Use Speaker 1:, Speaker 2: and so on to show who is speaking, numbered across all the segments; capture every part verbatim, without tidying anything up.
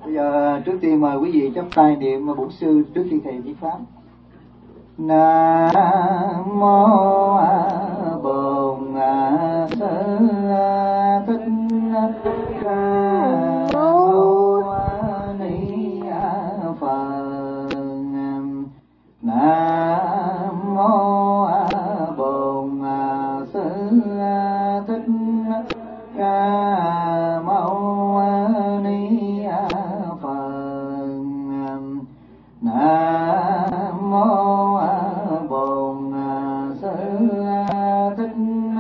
Speaker 1: Bây giờ trước tiên mời quý vị chắp tay niệm bổn sư trước khi thầy viết pháp. Nam mô Bổn Sư Thích Ca Mâu Ni Phật. Nam mô Bổn Sư Thích Ca Mâu Ni Phật. Nam mô Bổn Sư Thích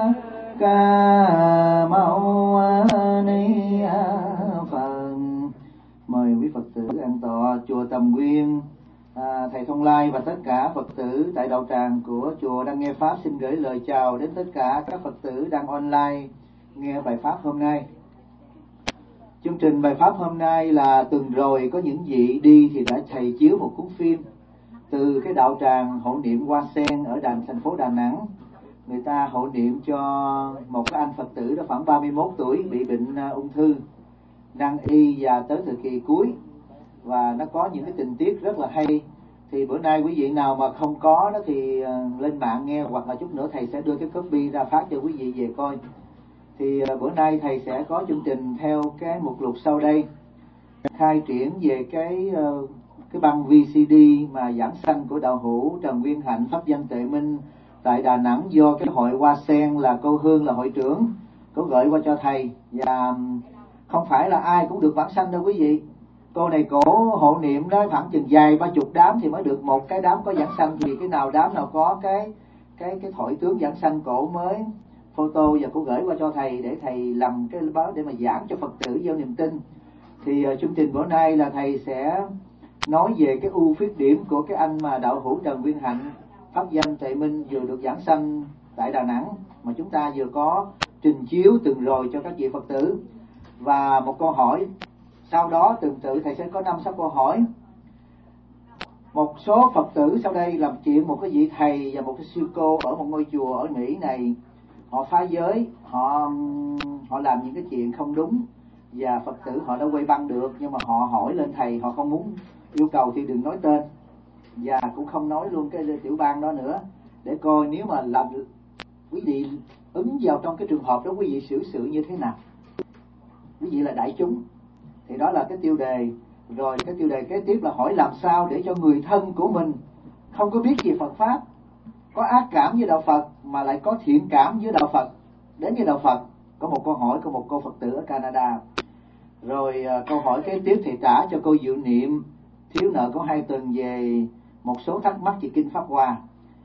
Speaker 1: Ca Mâu Ni Phật. Mời quý Phật tử an tọa chùa Tầm Nguyên. À, thầy Thông Lai và tất cả Phật tử tại đạo tràng của chùa đang nghe pháp xin gửi lời chào đến tất cả các Phật tử đang online nghe bài pháp hôm nay. Chương trình bài pháp hôm nay là tuần rồi có những vị đi thì đã thầy chiếu một cuốn phim từ cái đạo tràng hộ niệm Hoa Sen ở đàn thành phố Đà Nẵng. Người ta hộ niệm cho một cái anh Phật tử đó khoảng ba mươi mốt tuổi bị bệnh ung thư nan y và tới thời kỳ cuối, và nó có những cái tình tiết rất là hay. Thì bữa nay quý vị nào mà không có đó thì lên mạng nghe, hoặc là chút nữa thầy sẽ đưa cái copy ra phát cho quý vị về coi. Thì bữa nay thầy sẽ có chương trình theo cái mục lục sau đây, khai triển về cái cái băng vê xê đê mà giảng sanh của đạo hữu Trần Nguyên Hạnh Pháp Danh Tuệ Minh tại Đà Nẵng, do cái hội Hoa Sen là cô Hương là hội trưởng có gửi qua cho thầy. Và không phải là ai cũng được vãng sanh đâu quý vị. Cô này cổ hộ niệm đó khoảng chừng dài ba chục đám thì mới được một cái đám có giảng sanh. Thì cái nào đám nào có cái cái cái thoại tướng giảng sanh cổ mới photo và cô gửi qua cho thầy để thầy làm cái báo để mà giảng cho Phật tử gieo niềm tin. Thì uh, chương trình bữa nay là thầy sẽ nói về cái ưu khuyết điểm của cái anh mà đạo hữu Trần Nguyên Hạnh Pháp Danh Tuệ Minh vừa được giảng sanh tại Đà Nẵng mà chúng ta vừa có trình chiếu từng rồi cho các vị Phật tử, và một câu hỏi. Sau đó từng tự thầy sẽ có năm sáu câu hỏi. Một số Phật tử sau đây làm chuyện một cái vị thầy và một cái sư cô ở một ngôi chùa ở Mỹ này, họ phá giới, họ họ làm những cái chuyện không đúng, và Phật tử họ đã quay băng được, nhưng mà họ hỏi lên thầy, họ không muốn yêu cầu thì đừng nói tên, và cũng không nói luôn cái tiểu bang đó nữa, để coi nếu mà làm quý vị ứng vào trong cái trường hợp đó quý vị xử sự như thế nào. Quý vị là đại chúng. Thì đó là cái tiêu đề. Rồi cái tiêu đề kế tiếp là hỏi làm sao để cho người thân của mình không có biết gì Phật Pháp, có ác cảm với đạo Phật mà lại có thiện cảm với đạo Phật, đến với đạo Phật. Có một câu hỏi của một cô Phật tử ở Canada. Rồi uh, câu hỏi kế tiếp thì trả cho cô Diệu Niệm, thiếu nợ có hai tuần, về một số thắc mắc về Kinh Pháp Hoa.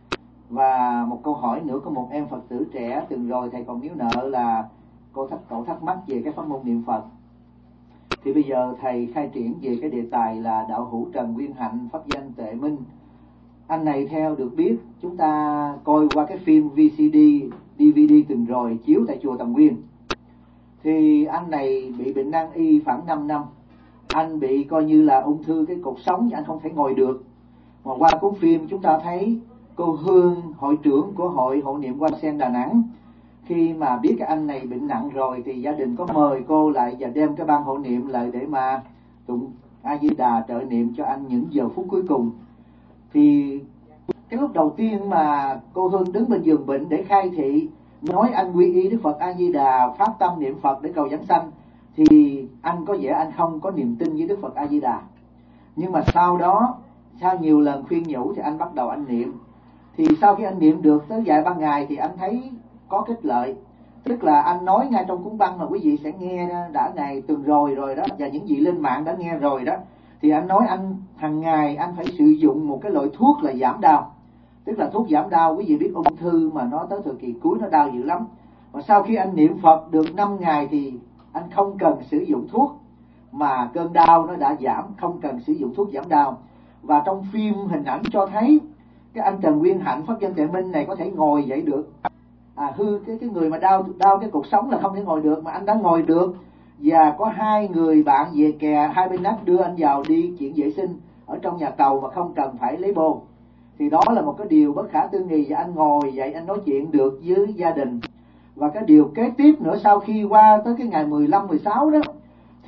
Speaker 1: Và một câu hỏi nữa của một em Phật tử trẻ từng rồi thầy còn miếu nợ là cô thắc, cậu thắc mắc về cái pháp môn niệm Phật. Thì bây giờ thầy khai triển về cái đề tài là đạo hữu Trần Nguyên Hạnh Pháp Danh Tuệ Minh. Anh này theo được biết, chúng ta coi qua cái phim vê xê đê, đê vê đê từng rồi chiếu tại chùa Tầm Nguyên. Thì anh này bị bệnh nan y khoảng năm năm. Anh bị coi như là ung thư cái cột sống, anh không thể ngồi được. Mà qua cuốn phim chúng ta thấy cô Hương, hội trưởng của hội hộ niệm Hoa Sen Đà Nẵng, khi mà biết cái anh này bệnh nặng rồi thì gia đình có mời cô lại và đem cái ban hộ niệm lại để mà tụng A Di Đà trợ niệm cho anh những giờ phút cuối cùng. Thì cái lúc đầu tiên mà cô Hương đứng bên giường bệnh để khai thị, nói anh quy y Đức Phật A Di Đà, phát tâm niệm Phật để cầu giảng sanh, thì anh có vẻ anh không có niềm tin với Đức Phật A Di Đà. Nhưng mà sau đó, sau nhiều lần khuyên nhủ thì anh bắt đầu anh niệm. Thì sau khi anh niệm được tới vài ba ngày thì anh thấy có kết lợi. Tức là anh nói ngay trong cuốn băng mà quý vị sẽ nghe đã ngày tuần rồi rồi đó, và những vị lên mạng đã nghe rồi đó. Thì anh nói anh hàng ngày anh phải sử dụng một cái loại thuốc là giảm đau. Tức là thuốc giảm đau, quý vị biết ung thư mà nó tới thời kỳ cuối nó đau dữ lắm. Và sau khi anh niệm Phật được năm ngày thì anh không cần sử dụng thuốc, mà cơn đau nó đã giảm, không cần sử dụng thuốc giảm đau. Và trong phim hình ảnh cho thấy cái anh Trần Nguyên Hạnh Pháp Danh Tuệ Minh này có thể ngồi dậy được. À, hư cái cái người mà đau đau cái cột sống là không thể ngồi được, mà anh đã ngồi được. Và có hai người bạn về kè hai bên nách đưa anh vào đi chuyện vệ sinh ở trong nhà cầu mà không cần phải lấy bô. Thì đó là một cái điều bất khả tư nghị, và anh ngồi dậy anh nói chuyện được với gia đình. Và cái điều kế tiếp nữa, sau khi qua tới cái ngày mười lăm, mười sáu đó,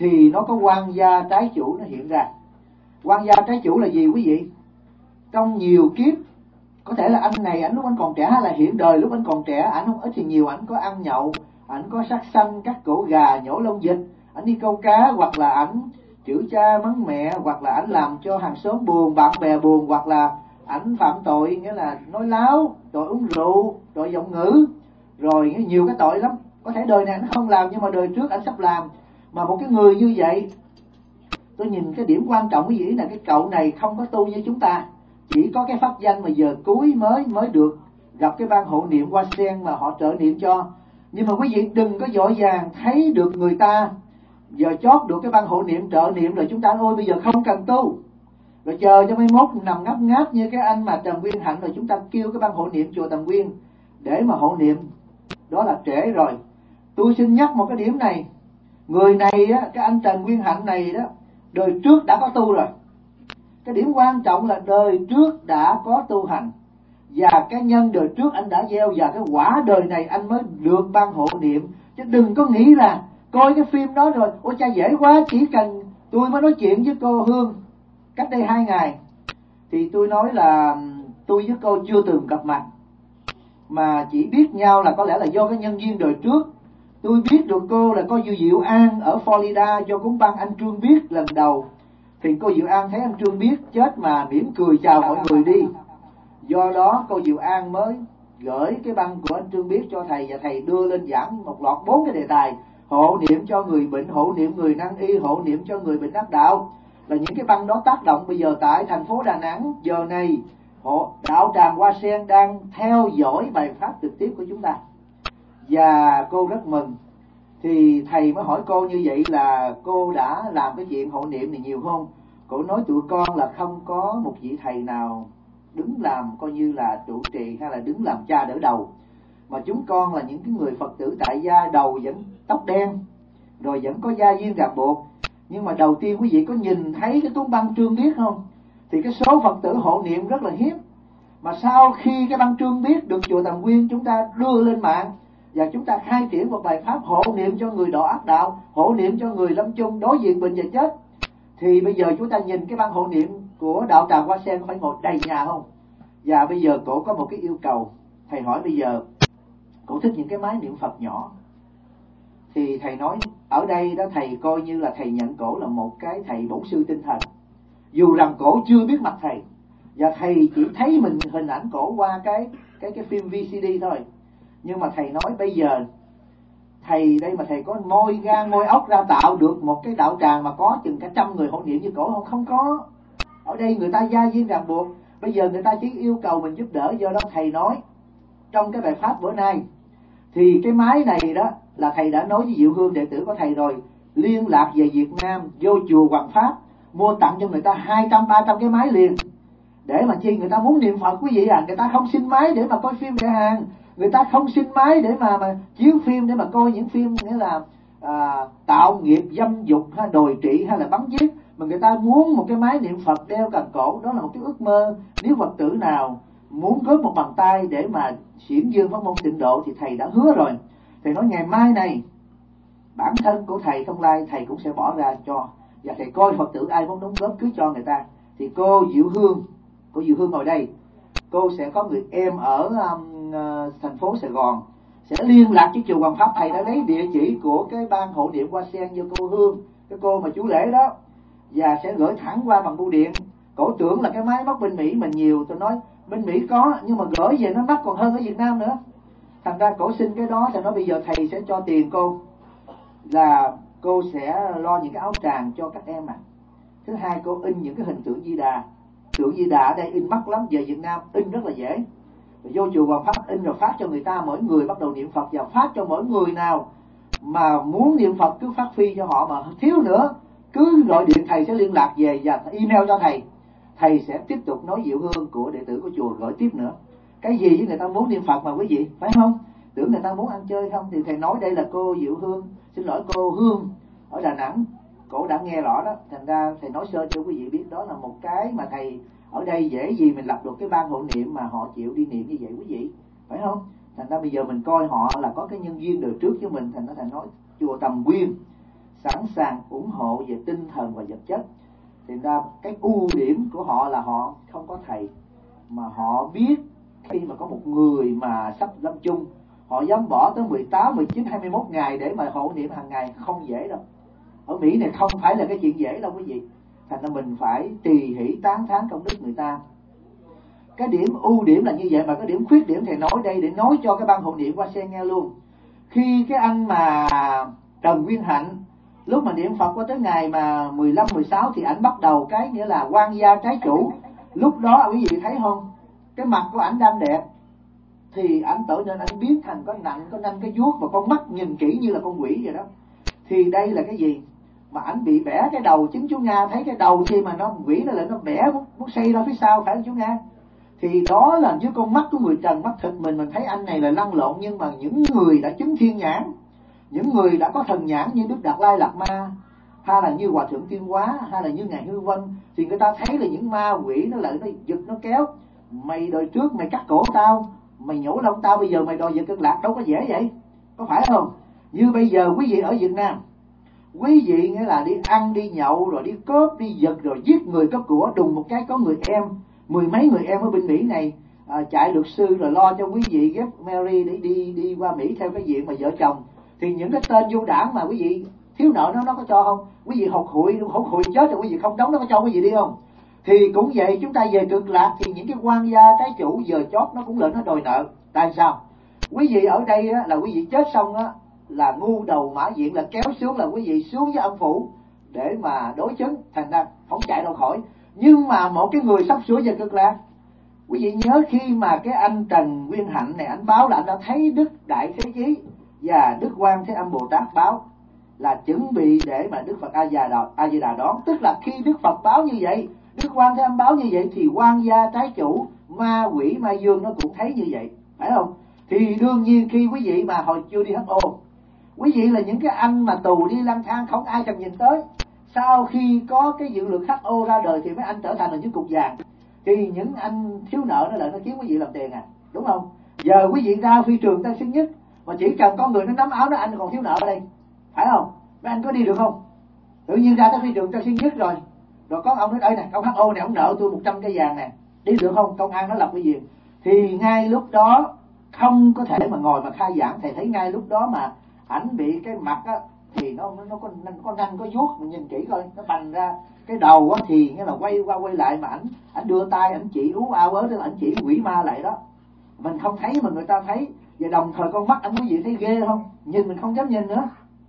Speaker 1: thì nó có quan gia trái chủ nó hiện ra. Quan gia trái chủ là gì quý vị? Trong nhiều kiếp, có thể là anh này ảnh lúc anh còn trẻ, hay là hiện đời lúc anh còn trẻ, ảnh không ít thì nhiều ảnh có ăn nhậu, ảnh có sát sanh, cắt cổ gà, nhổ lông vịt, ảnh đi câu cá, hoặc là ảnh chửi cha mắng mẹ, hoặc là ảnh làm cho hàng xóm buồn, bạn bè buồn, hoặc là ảnh phạm tội, nghĩa là nói láo, tội uống rượu, tội giọng ngữ, rồi nhiều cái tội lắm. Có thể đời này ảnh không làm nhưng mà đời trước ảnh sắp làm. Mà một cái người như vậy, tôi nhìn cái điểm quan trọng quý vị là cái cậu này không có tu như chúng ta, chỉ có cái pháp danh mà giờ cuối mới mới được gặp cái ban hộ niệm Hoa Sen mà họ trợ niệm cho. Nhưng mà quý vị đừng có vội vàng thấy được người ta giờ chót được cái ban hộ niệm trợ niệm rồi chúng ta ôi bây giờ không cần tu, rồi chờ cho mấy mốt nằm ngáp ngáp như cái anh mà Trần Nguyên Hạnh rồi chúng ta kêu cái ban hộ niệm chùa Tầm Nguyên để mà hộ niệm, đó là trễ rồi. Tôi xin nhắc một cái điểm này, người này á, cái anh Trần Nguyên Hạnh này đó, đời trước đã có tu rồi. Cái điểm quan trọng là đời trước đã có tu hành, và cái nhân đời trước anh đã gieo, và cái quả đời này anh mới được ban hộ niệm. Chứ đừng có nghĩ là coi cái phim đó rồi ôi cha dễ quá, chỉ cần tôi mới nói chuyện với cô Hương cách đây hai ngày thì tôi nói là tôi với cô chưa từng gặp mặt, mà chỉ biết nhau là có lẽ là do cái nhân duyên đời trước. Tôi biết được cô là cô Diệu An ở Florida do cúng băng anh Trương Biết lần đầu, thì cô Diệu An thấy anh Trương Biết chết mà mỉm cười chào mọi người đi, do đó cô Diệu An mới gửi cái băng của anh Trương Biết cho thầy, và thầy đưa lên giảng một loạt bốn cái đề tài: hộ niệm cho người bệnh, hộ niệm người năng y, hộ niệm cho người bệnh ác đạo. Là những cái băng đó tác động bây giờ tại thành phố Đà Nẵng giờ này, hộ đạo tràng Hoa Sen đang theo dõi bài pháp trực tiếp của chúng ta, và cô rất mừng. Thì thầy mới hỏi cô như vậy là cô đã làm cái chuyện hộ niệm này nhiều không? Cô nói tụi con là không có một vị thầy nào đứng làm coi như là trụ trì hay là đứng làm cha đỡ đầu, mà chúng con là những cái người Phật tử tại gia, đầu vẫn tóc đen, rồi vẫn có gia duyên ràng buộc. Nhưng mà đầu tiên quý vị có nhìn thấy cái cuốn băng Trương Biết không? Thì cái số Phật tử hộ niệm rất là hiếm. Mà sau khi cái băng Trương Biết được chùa Tầm Nguyên chúng ta đưa lên mạng, và chúng ta khai triển một bài pháp hộ niệm cho người đọa ác đạo, hộ niệm cho người lâm chung đối diện bệnh và chết, thì bây giờ chúng ta nhìn cái băng hộ niệm của đạo tràng Hoa Sen phải ngồi đầy nhà không? Và bây giờ cổ có một cái yêu cầu, thầy hỏi bây giờ cổ thích những cái máy niệm Phật nhỏ, thì thầy nói ở đây đó thầy coi như là thầy nhận cổ là một cái thầy bổn sư tinh thần, dù rằng cổ chưa biết mặt thầy, và thầy chỉ thấy mình hình ảnh cổ qua cái cái cái phim vê xê đê thôi. Nhưng mà thầy nói bây giờ thầy đây mà thầy có môi gan môi ốc ra tạo được một cái đạo tràng mà có chừng cả trăm người hộ niệm như cổ không? Không có. Ở đây người ta gia duyên ràng buộc, bây giờ người ta chỉ yêu cầu mình giúp đỡ. Do đó thầy nói trong cái bài pháp bữa nay thì cái máy này đó là thầy đã nói với Diệu Hương đệ tử của thầy rồi, liên lạc về Việt Nam, vô chùa Hoàng Pháp mua tặng cho người ta hai trăm ba trăm cái máy liền, để mà chi người ta muốn niệm Phật quý vị à. Người ta không xin máy để mà coi phim để hàng, người ta không xin máy để mà mà chiếu phim để mà coi những phim nghĩa là à, tạo nghiệp dâm dục hay đồi trị hay là bắn giết, mà người ta muốn một cái máy niệm Phật đeo cần cổ. Đó là một cái ước mơ. Nếu Phật tử nào muốn góp một bàn tay để mà xiển dương pháp môn tịnh độ thì thầy đã hứa rồi. Thầy nói ngày mai này bản thân của thầy Thông Lai thầy cũng sẽ bỏ ra cho, và thầy coi Phật tử ai muốn đóng góp cứ cho người ta. Thì cô Diệu Hương, cô Diệu Hương ngồi đây, cô sẽ có người em ở um, uh, thành phố Sài Gòn sẽ liên lạc với chùa Hoàng Pháp. Thầy đã lấy địa chỉ của cái ban hộ niệm Hoa Sen cho cô Hương, cái cô mà chú lễ đó, và sẽ gửi thẳng qua bằng bưu điện. Cổ tưởng là cái máy móc bên Mỹ mình nhiều, tôi nói bên Mỹ có nhưng mà gửi về nó mắc còn hơn ở Việt Nam nữa. Thành ra cổ xin cái đó, thầy nói bây giờ thầy sẽ cho tiền cô, là cô sẽ lo những cái áo tràng cho các em à. Thứ hai cô in những cái hình tượng Di Đà. Tượng Di Đà ở đây in mắc lắm, về Việt Nam in rất là dễ. Rồi vô chùa Hoàng Pháp in rồi phát cho người ta, mỗi người bắt đầu niệm Phật, và phát cho mỗi người nào mà muốn niệm Phật cứ phát phi cho họ, mà thiếu nữa cứ gọi điện thầy sẽ liên lạc về và email cho thầy. Thầy sẽ tiếp tục nói Diệu Hương của đệ tử của chùa gửi tiếp nữa. Cái gì với người ta muốn niệm Phật mà quý vị, phải không? Tưởng người ta muốn ăn chơi không? Thì thầy nói đây là cô Diệu Hương, xin lỗi cô Hương ở Đà Nẵng, cổ đã nghe rõ đó. Thành ra thầy nói sơ cho quý vị biết đó là một cái mà thầy ở đây dễ gì mình lập được cái ban hộ niệm mà họ chịu đi niệm như vậy quý vị, phải không? Thành ra bây giờ mình coi họ là có cái nhân duyên đời trước với mình. Thành ra thầy nói chùa Tầm Nguyên sẵn sàng ủng hộ về tinh thần và vật chất. Thì ra cái ưu điểm của họ là họ không có thầy, mà họ biết khi mà có một người mà sắp lâm chung, họ dám bỏ tới mười tám, mười chín, hai mươi mốt ngày để mà hộ niệm hàng ngày, không dễ đâu. Ở Mỹ này không phải là cái chuyện dễ đâu quý vị. Thành ra mình phải tỳ hỷ tán thán công đức người ta. Cái điểm ưu điểm là như vậy, mà cái điểm khuyết điểm thầy nói đây để nói cho cái ban hộ niệm Hoa Sen nghe luôn. Khi cái anh mà Trần Nguyên Hạnh, lúc mà niệm Phật qua tới ngày mà mười lăm, mười sáu thì ảnh bắt đầu cái nghĩa là quan gia trái chủ. Lúc đó quý vị thấy không, cái mặt của ảnh đang đẹp, thì ảnh tự nên ảnh biến thành có nặng, có nanh, cái vuốt, và con mắt nhìn kỹ như là con quỷ vậy đó. Thì đây là cái gì? Mà ảnh bị bẻ cái đầu. Chính chú Nga thấy cái đầu khi mà nó quỷ nó lại nó bẻ, muốn, muốn xây ra phía sau, phải không chú Nga? Thì đó là dưới con mắt của người trần, mắt thịt mình, mình thấy anh này là lăn lộn. Nhưng mà những người đã chứng thiên nhãn, những người đã có thần nhãn như Đức Đạt Lai Lạt Ma, hay là như Hòa Thượng Tiên Hóa, hay là như Ngài Hư Vân, thì người ta thấy là những ma quỷ nó lại nó giật, nó kéo. Mày đời trước mày cắt cổ tao, mày nhổ lông tao, bây giờ mày đòi giật Cực Lạc, đâu có dễ vậy, có phải không? Như bây giờ quý vị ở Việt Nam, quý vị nghĩa là đi ăn, đi nhậu, rồi đi cướp, đi giật, rồi giết người cướp của, đùng một cái có người em, mười mấy người em ở bên Mỹ này à, chạy luật sư rồi lo cho quý vị ghép Mary để đi đi qua Mỹ theo cái diện mà vợ chồng. Thì những cái tên vô đảng mà quý vị thiếu nợ nó nó có cho không? Quý vị hột hụi, hột hụi chết rồi quý vị không đóng, nó có cho quý vị đi không? Thì cũng vậy, chúng ta về Cực Lạc thì những cái quan gia trái chủ giờ chót nó cũng lên nó đòi nợ. Tại sao? Quý vị ở đây á, là quý vị chết xong á, là ngu đầu mã diện là kéo xuống, là quý vị xuống với âm phủ để mà đối chứng, thành ra không chạy đâu khỏi. Nhưng mà một cái người sắp sửa về Cực Lạc, quý vị nhớ khi mà cái anh Trần Nguyên Hạnh này anh báo là anh đã thấy Đức Đại Thế Chí và Đức Quan Thế Âm Bồ Tát báo là chuẩn bị để mà Đức Phật A Di Đà A Di Đà đón. Tức là khi Đức Phật báo như vậy, Đức Quan Thế Âm báo như vậy, thì quan gia trái chủ, ma quỷ ma dương nó cũng thấy như vậy, phải không? Thì đương nhiên khi quý vị mà hồi chưa đi hát o, quý vị là những cái anh mà tù đi lang thang không ai cần nhìn tới. Sau khi có cái dự luật hát o ra đời thì mấy anh trở thành là những cục vàng, thì những anh thiếu nợ nó lại nó kiếm quý vị làm tiền à, đúng không? Giờ quý vị ra phi trường Tân Sơn Nhất mà chỉ cần có người nó nắm áo nó, anh còn thiếu nợ ở đây, phải không? Mấy anh có đi được không? Tự nhiên ra tới phi trường Tân Sơn Nhất rồi, rồi có ông nói đây nè, ông hát o này ông nợ tôi một trăm cây vàng nè, đi được không? Công an nó lập cái gì? Thì ngay lúc đó không có thể mà ngồi mà khai giảng. Thầy thấy ngay lúc đó mà ảnh bị cái mặt á, thì nó nó có nó có nanh có vuốt, mình nhìn kỹ coi, nó bành ra cái đầu á, thì nghĩa là quay qua quay lại mà ảnh ảnh đưa tay ảnh chỉ ú ao ớ, tức là ảnh chỉ quỷ ma lại đó. Mình không thấy mà người ta thấy, và đồng thời con mắt anh quý vị thấy ghê không? Nhìn mình không dám nhìn nữa.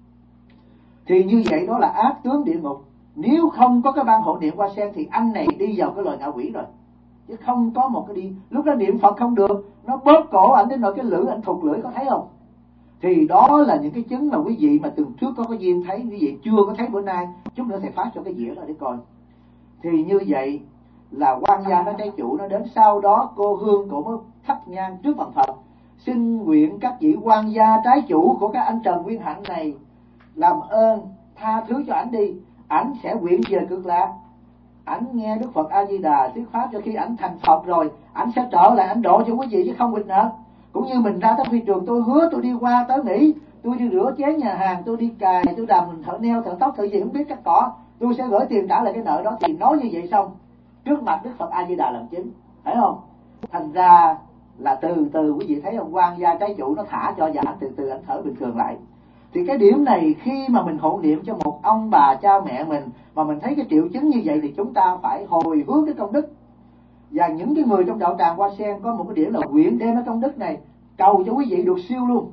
Speaker 1: Thì như vậy đó là ác tướng địa ngục. Nếu không có cái ban hộ niệm Hoa Sen thì anh này đi vào cái loài ngạ quỷ rồi, chứ không có một cái đi. Lúc đó niệm Phật không được, nó bóp cổ ảnh đến nỗi cái lưỡi ảnh thụt lưỡi, có thấy không? Thì đó là những cái chứng mà quý vị mà từng trước có cái duyên thấy, quý vị chưa có thấy bữa nay, chút nữa thầy phát cho cái dĩa đó để coi. Thì như vậy là quan gia nó trái chủ nó đến. Sau đó cô Hương cũng mới thắp nhang trước bàn Phật, xin nguyện các vị quan gia trái chủ của các anh Trần Nguyên Hạnh này làm ơn tha thứ cho ảnh đi, ảnh sẽ nguyện về Cực Lạc. Ảnh nghe Đức Phật A Di Đà thuyết pháp, cho khi ảnh thành Phật rồi ảnh sẽ trở lại ảnh độ cho quý vị chứ không quỵt nợ. Cũng như mình ra tới phi trường, tôi hứa tôi đi qua tới Mỹ, tôi đi rửa chén nhà hàng, tôi đi cài, tôi đầm thợ neo, thợ tóc, thợ gì không biết cắt cỏ, tôi sẽ gửi tiền trả lại cái nợ đó. Thì nói như vậy xong trước mặt Đức Phật A Di Đà làm chứng, phải không? Thành ra là từ từ quý vị thấy ông quan gia trái chủ nó thả cho, và ảnh từ từ ảnh thở bình thường lại. Thì cái điểm này khi mà mình hộ niệm cho một ông bà cha mẹ mình mà mình thấy cái triệu chứng như vậy thì chúng ta phải hồi hướng cái công đức. Và những cái người trong đạo tràng Hoa Sen có một cái điểm là nguyện đem cái công đức này cầu cho quý vị được siêu luôn.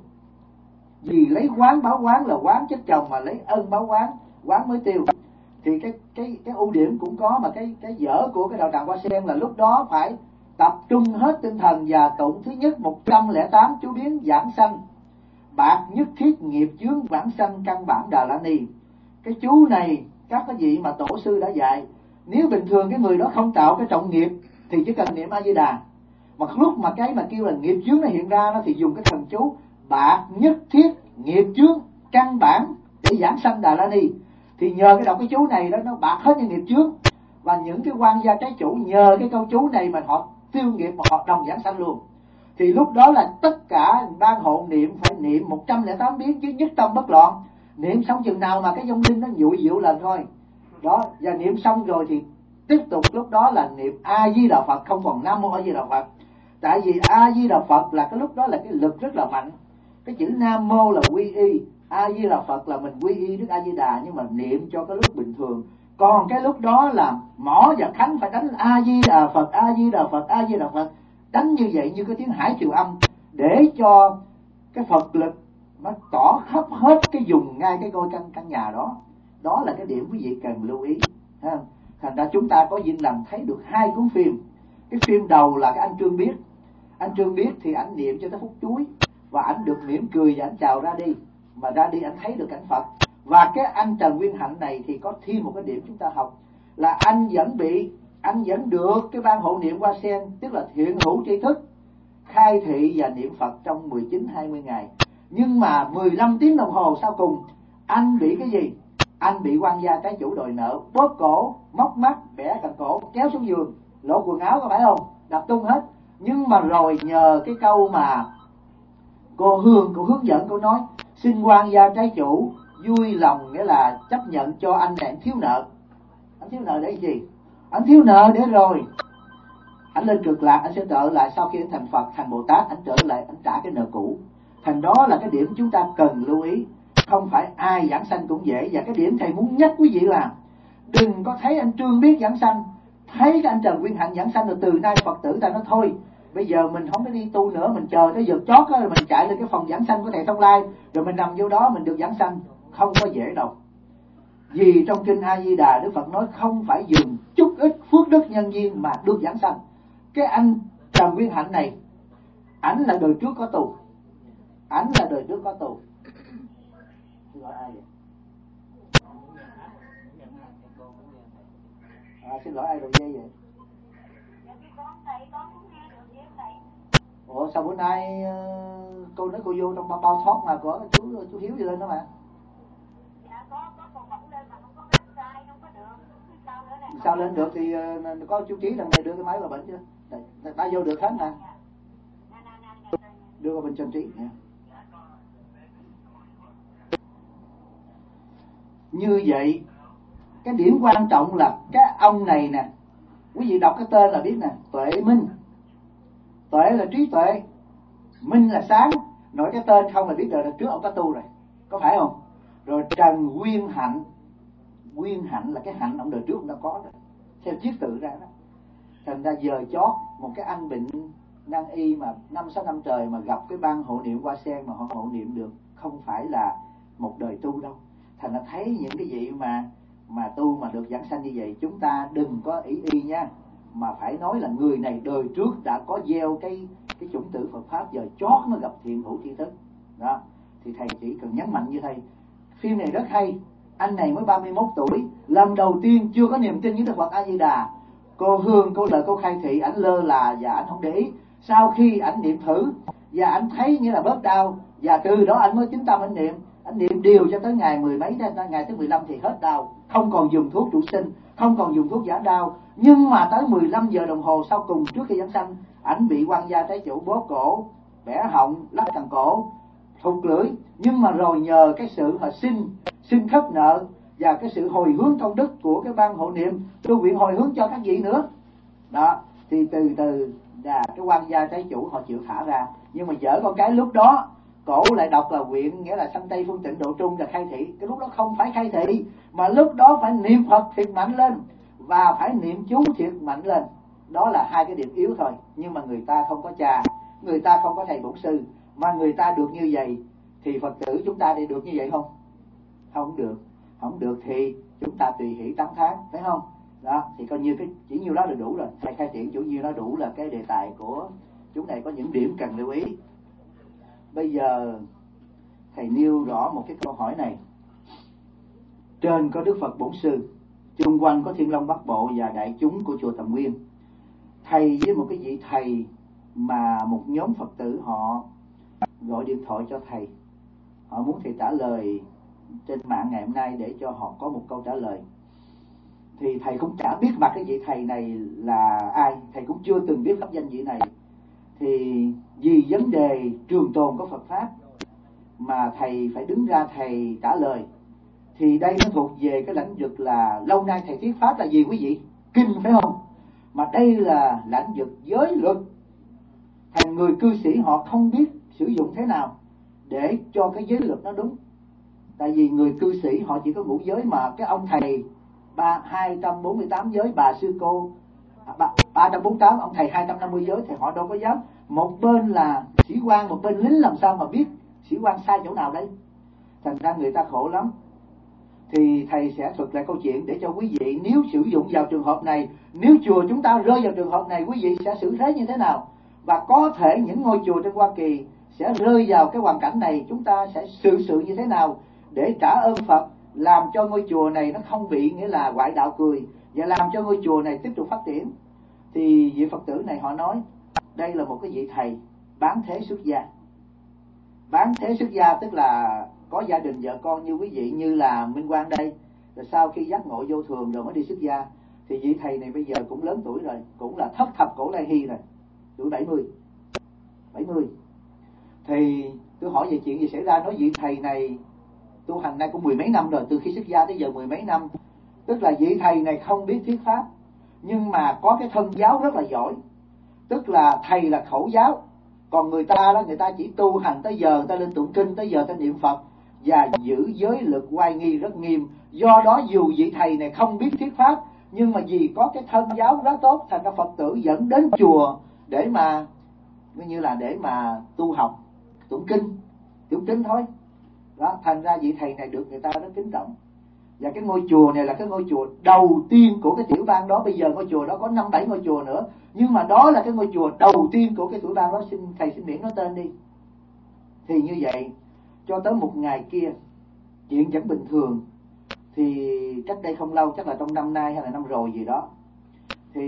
Speaker 1: Vì lấy quán báo quán là quán chết chồng, mà lấy ân báo quán, quán mới tiêu. Thì cái cái cái ưu điểm cũng có, mà cái cái dở của cái đạo tràng Hoa Sen là lúc đó phải tập trung hết tinh thần và tụng thứ nhất một trăm lẻ tám chú biến giảng sanh, bạc nhất thiết nghiệp chướng vãng sanh căn bản Đà La Ni. Cái chú này các cái vị mà tổ sư đã dạy, nếu bình thường cái người đó không tạo cái trọng nghiệp thì chỉ cần niệm A Di Đà, mà lúc mà cái mà kêu là nghiệp chướng nó hiện ra nó thì dùng cái thần chú bạc nhất thiết nghiệp chướng căn bản để giảng sanh Đà La Ni. Thì nhờ cái đọc cái chú này đó, nó bạc hết những nghiệp chướng. Và những cái quan gia trái chủ nhờ cái câu chú này mà họ tiêu nghiệp, mà họ đồng giảng sanh luôn. Thì lúc đó là tất cả ban hộ niệm phải niệm một trăm lẻ tám biến chứ nhất tâm bất loạn. Niệm xong chừng nào mà cái vong linh nó dụi dịu lần thôi. Đó, và niệm xong rồi thì tiếp tục lúc đó là niệm A Di Đà Phật, không còn Nam Mô A Di Đà Phật. Tại vì A Di Đà Phật là cái lúc đó là cái lực rất là mạnh. Cái chữ Nam Mô là quy y, A Di Đà Phật là mình quy y Đức A Di Đà, nhưng mà niệm cho cái lúc bình thường. Còn cái lúc đó là mõ và khánh phải đánh A Di Đà Phật, A Di Đà Phật, A Di Đà Phật, đánh như vậy như cái tiếng hải triều âm, để cho cái Phật lực nó tỏ khắp hết cái vùng ngay cái ngôi căn căn nhà đó. Đó là cái điểm quý vị cần lưu ý. Thành ra chúng ta có duyên lành thấy được hai cuốn phim. Cái phim đầu là cái anh Trương Biết. Anh Trương Biết thì ảnh niệm cho tới phút chuối, và ảnh được mỉm cười và ảnh chào ra đi, mà ra đi ảnh thấy được cảnh Phật. Và cái anh Trần Nguyên Hạnh này thì có thêm một cái điểm chúng ta học, là anh vẫn bị anh vẫn được cái ban hộ niệm Hoa Sen, tức là thiện hữu tri thức, khai thị và niệm Phật trong mười chín hai mươi ngày. Nhưng mà mười lăm tiếng đồng hồ sau cùng anh bị cái gì? Anh bị quan gia trái chủ đòi nợ, bóp cổ, móc mắt, bẻ cẳng cổ, kéo xuống giường, lột quần áo, có phải không? Đập tung hết. Nhưng mà rồi nhờ cái câu mà cô Hương, cô hướng dẫn, cô nói xin quan gia trái chủ vui lòng, nghĩa là chấp nhận cho anh này thiếu nợ. Anh thiếu nợ để gì? Anh thiếu nợ để rồi anh lên cực lạc, anh sẽ trở lại, sau khi anh thành Phật, thành Bồ Tát, anh trở lại anh trả cái nợ cũ. Thành đó là cái điểm chúng ta cần lưu ý. Không phải ai giảng sanh cũng dễ. Và cái điểm thầy muốn nhắc quý vị là đừng có thấy anh Trương Biết giảng sanh, thấy cái anh Trần Nguyên Hạnh giảng sanh rồi từ nay Phật tử ta nói thôi, bây giờ mình không có đi tu nữa, mình chờ tới giờ chót đó, rồi mình chạy lên cái phòng giảng sanh của thầy Thông Lai, rồi mình nằm vô đó mình được giảng sanh. Không có dễ đâu. Vì trong kinh A Di Đà Đức Phật nói không phải dùng chút ít phước đức nhân duyên mà được giảng sanh. Cái anh Trần Nguyên Hạnh này, ảnh là đời trước có tu, ảnh là đời trước có tu. Xin lỗi ai vậy? À, xin lỗi ai đầu dây vậy? Ủa sao bữa nay uh, cô nói cô vô trong bao, bao thoát mà có chú chú Hiếu gì lên đó mà?
Speaker 2: Dạ có có còn bật lên mà không có website, không có được. Sao nữa này?
Speaker 1: Sao lên được thì uh, có chú Trí đằng này đưa cái máy vào bệnh chưa? Đã, đã vô được hết nè. Đưa qua bên Trần Trí nha. Như vậy cái điểm quan trọng là cái ông này nè, quý vị đọc cái tên là biết nè, Tuệ Minh. Tuệ là trí tuệ, Minh là sáng. Nói cái tên không là biết rồi, là trước ông có tu rồi, có phải không? Rồi Trần Nguyên Hạnh, Nguyên Hạnh là cái hạnh ông đời trước ông đã có rồi, theo chiết tự ra đó. Thành ra giờ chót một cái anh bệnh nan y mà năm sáu năm trời mà gặp cái ban hộ niệm Hoa Sen mà họ hộ niệm được, không phải là một đời tu đâu. Thành ra thấy những cái vị mà mà tu mà được giảng sanh như vậy, chúng ta đừng có ý y nha, mà phải nói là người này đời trước đã có gieo cái cái chủng tử Phật pháp, giờ chót nó gặp thiện hữu tri thức đó. Thì thầy chỉ cần nhấn mạnh như thầy, phim này rất hay. Anh này mới ba mươi mốt tuổi, lần đầu tiên chưa có niềm tin với Đức Phật A Di Đà. Cô Hương, cô lời cô khai thị, ảnh lơ là và ảnh không để ý. Sau khi ảnh niệm thử và ảnh thấy nghĩa là bớt đau, và từ đó ảnh mới chính tâm ảnh niệm. Ảnh niệm điều cho tới ngày mười mấy, ngày tới mười lăm thì hết đau, không còn dùng thuốc trụ sinh, không còn dùng thuốc giảm đau. Nhưng mà tới mười lăm giờ đồng hồ sau cùng trước khi giảng sanh, ảnh bị quan gia trái chủ bóp cổ, bẻ họng, lắc cẳng cổ, thụt lưỡi. Nhưng mà rồi nhờ cái sự mà xin xin khất nợ và cái sự hồi hướng công đức của cái ban hộ niệm, tu viện hồi hướng cho các vị nữa đó, thì từ từ là cái quan gia trái chủ họ chịu thả ra. Nhưng mà dở con cái lúc đó cổ lại đọc là nguyện, nghĩa là sanh Tây Phương Tịnh Độ Trung là khai thị. Cái lúc đó không phải khai thị, mà lúc đó phải niệm Phật thiệt mạnh lên và phải niệm chú thiệt mạnh lên. Đó là hai cái điểm yếu thôi. Nhưng mà người ta không có cha, người ta không có thầy bổn sư, mà người ta được như vậy, thì Phật tử chúng ta đi được như vậy không? Không được. Không được thì chúng ta tùy hỷ tám tháng, phải không? Đó, thì coi như cái chỉ nhiêu đó là đủ rồi. Thầy khai triển chủ nhiêu đó đủ là cái đề tài của chúng này, có những điểm cần lưu ý. Bây giờ thầy nêu rõ một cái câu hỏi này. Trên có Đức Phật Bổn Sư, chung quanh có Thiên Long Bát Bộ và đại chúng của chùa Tầm Nguyên. Thầy với một cái vị thầy mà một nhóm Phật tử họ gọi điện thoại cho thầy, họ muốn thầy trả lời trên mạng ngày hôm nay để cho họ có một câu trả lời. Thì thầy cũng chả biết mặt cái vị thầy này là ai, thầy cũng chưa từng biết pháp danh vị này. Thì vì vấn đề trường tồn của Phật pháp mà thầy phải đứng ra thầy trả lời. thì đây nó thuộc về cái lĩnh vực là lâu nay thầy thuyết pháp là gì quý vị? Kinh phải không? Mà đây là lĩnh vực giới luật. Thành người cư sĩ họ không biết sử dụng thế nào để cho cái giới luật nó đúng. Tại vì người cư sĩ họ chỉ có ngũ giới, mà cái ông thầy ba hai trăm bốn mươi tám giới, bà sư cô ba trăm bốn mươi tám, ông thầy hai trăm năm mươi giới, thì họ đâu có dám. Một bên là sĩ quan, một bên lính, làm sao mà biết sĩ quan sai chỗ nào đấy? Thành ra người ta khổ lắm. Thì thầy sẽ thuật lại câu chuyện để cho quý vị, nếu sử dụng vào trường hợp này, nếu chùa chúng ta rơi vào trường hợp này, quý vị sẽ xử thế như thế nào? Và có thể những ngôi chùa trên Hoa Kỳ sẽ rơi vào cái hoàn cảnh này, chúng ta sẽ xử sự như thế nào để trả ơn Phật, làm cho ngôi chùa này nó không bị nghĩa là ngoại đạo cười, và làm cho ngôi chùa này tiếp tục phát triển. Thì vị Phật tử này họ nói đây là một cái vị thầy bán thế xuất gia. Bán thế xuất gia tức là có gia đình vợ con như quý vị, như là Minh Quang đây, rồi sau khi giác ngộ vô thường rồi mới đi xuất gia. Thì vị thầy này bây giờ cũng lớn tuổi rồi, cũng là thất thập cổ lai hy rồi, tuổi bảy mươi. Thì tôi hỏi về chuyện gì xảy ra, nói vị thầy này tu hành nay cũng mười mấy năm rồi, từ khi xuất gia tới giờ mười mấy năm. Tức là vị thầy này không biết thuyết pháp, nhưng mà có cái thân giáo rất là giỏi. Tức là thầy là khẩu giáo, còn người ta đó, người ta chỉ tu hành tới giờ, người ta lên tụng kinh, tới giờ ta niệm Phật và giữ giới luật oai nghi rất nghiêm. Do đó dù vị thầy này không biết thuyết pháp, nhưng mà vì có cái thân giáo rất tốt, thành ra Phật tử dẫn đến chùa để mà như là để mà tu học, tụng kinh, tụng kinh thôi. Đó, thành ra vị thầy này được người ta rất kính trọng. Và cái ngôi chùa này là cái ngôi chùa đầu tiên của cái tiểu bang đó. Bây giờ ngôi chùa đó có năm bảy ngôi chùa nữa, nhưng mà đó là cái ngôi chùa đầu tiên của cái tiểu bang đó. Xin thầy xin miễn nó tên đi. Thì như vậy, cho tới một ngày kia chuyện vẫn bình thường. Thì cách đây không lâu, chắc là trong năm nay hay là năm rồi gì đó, thì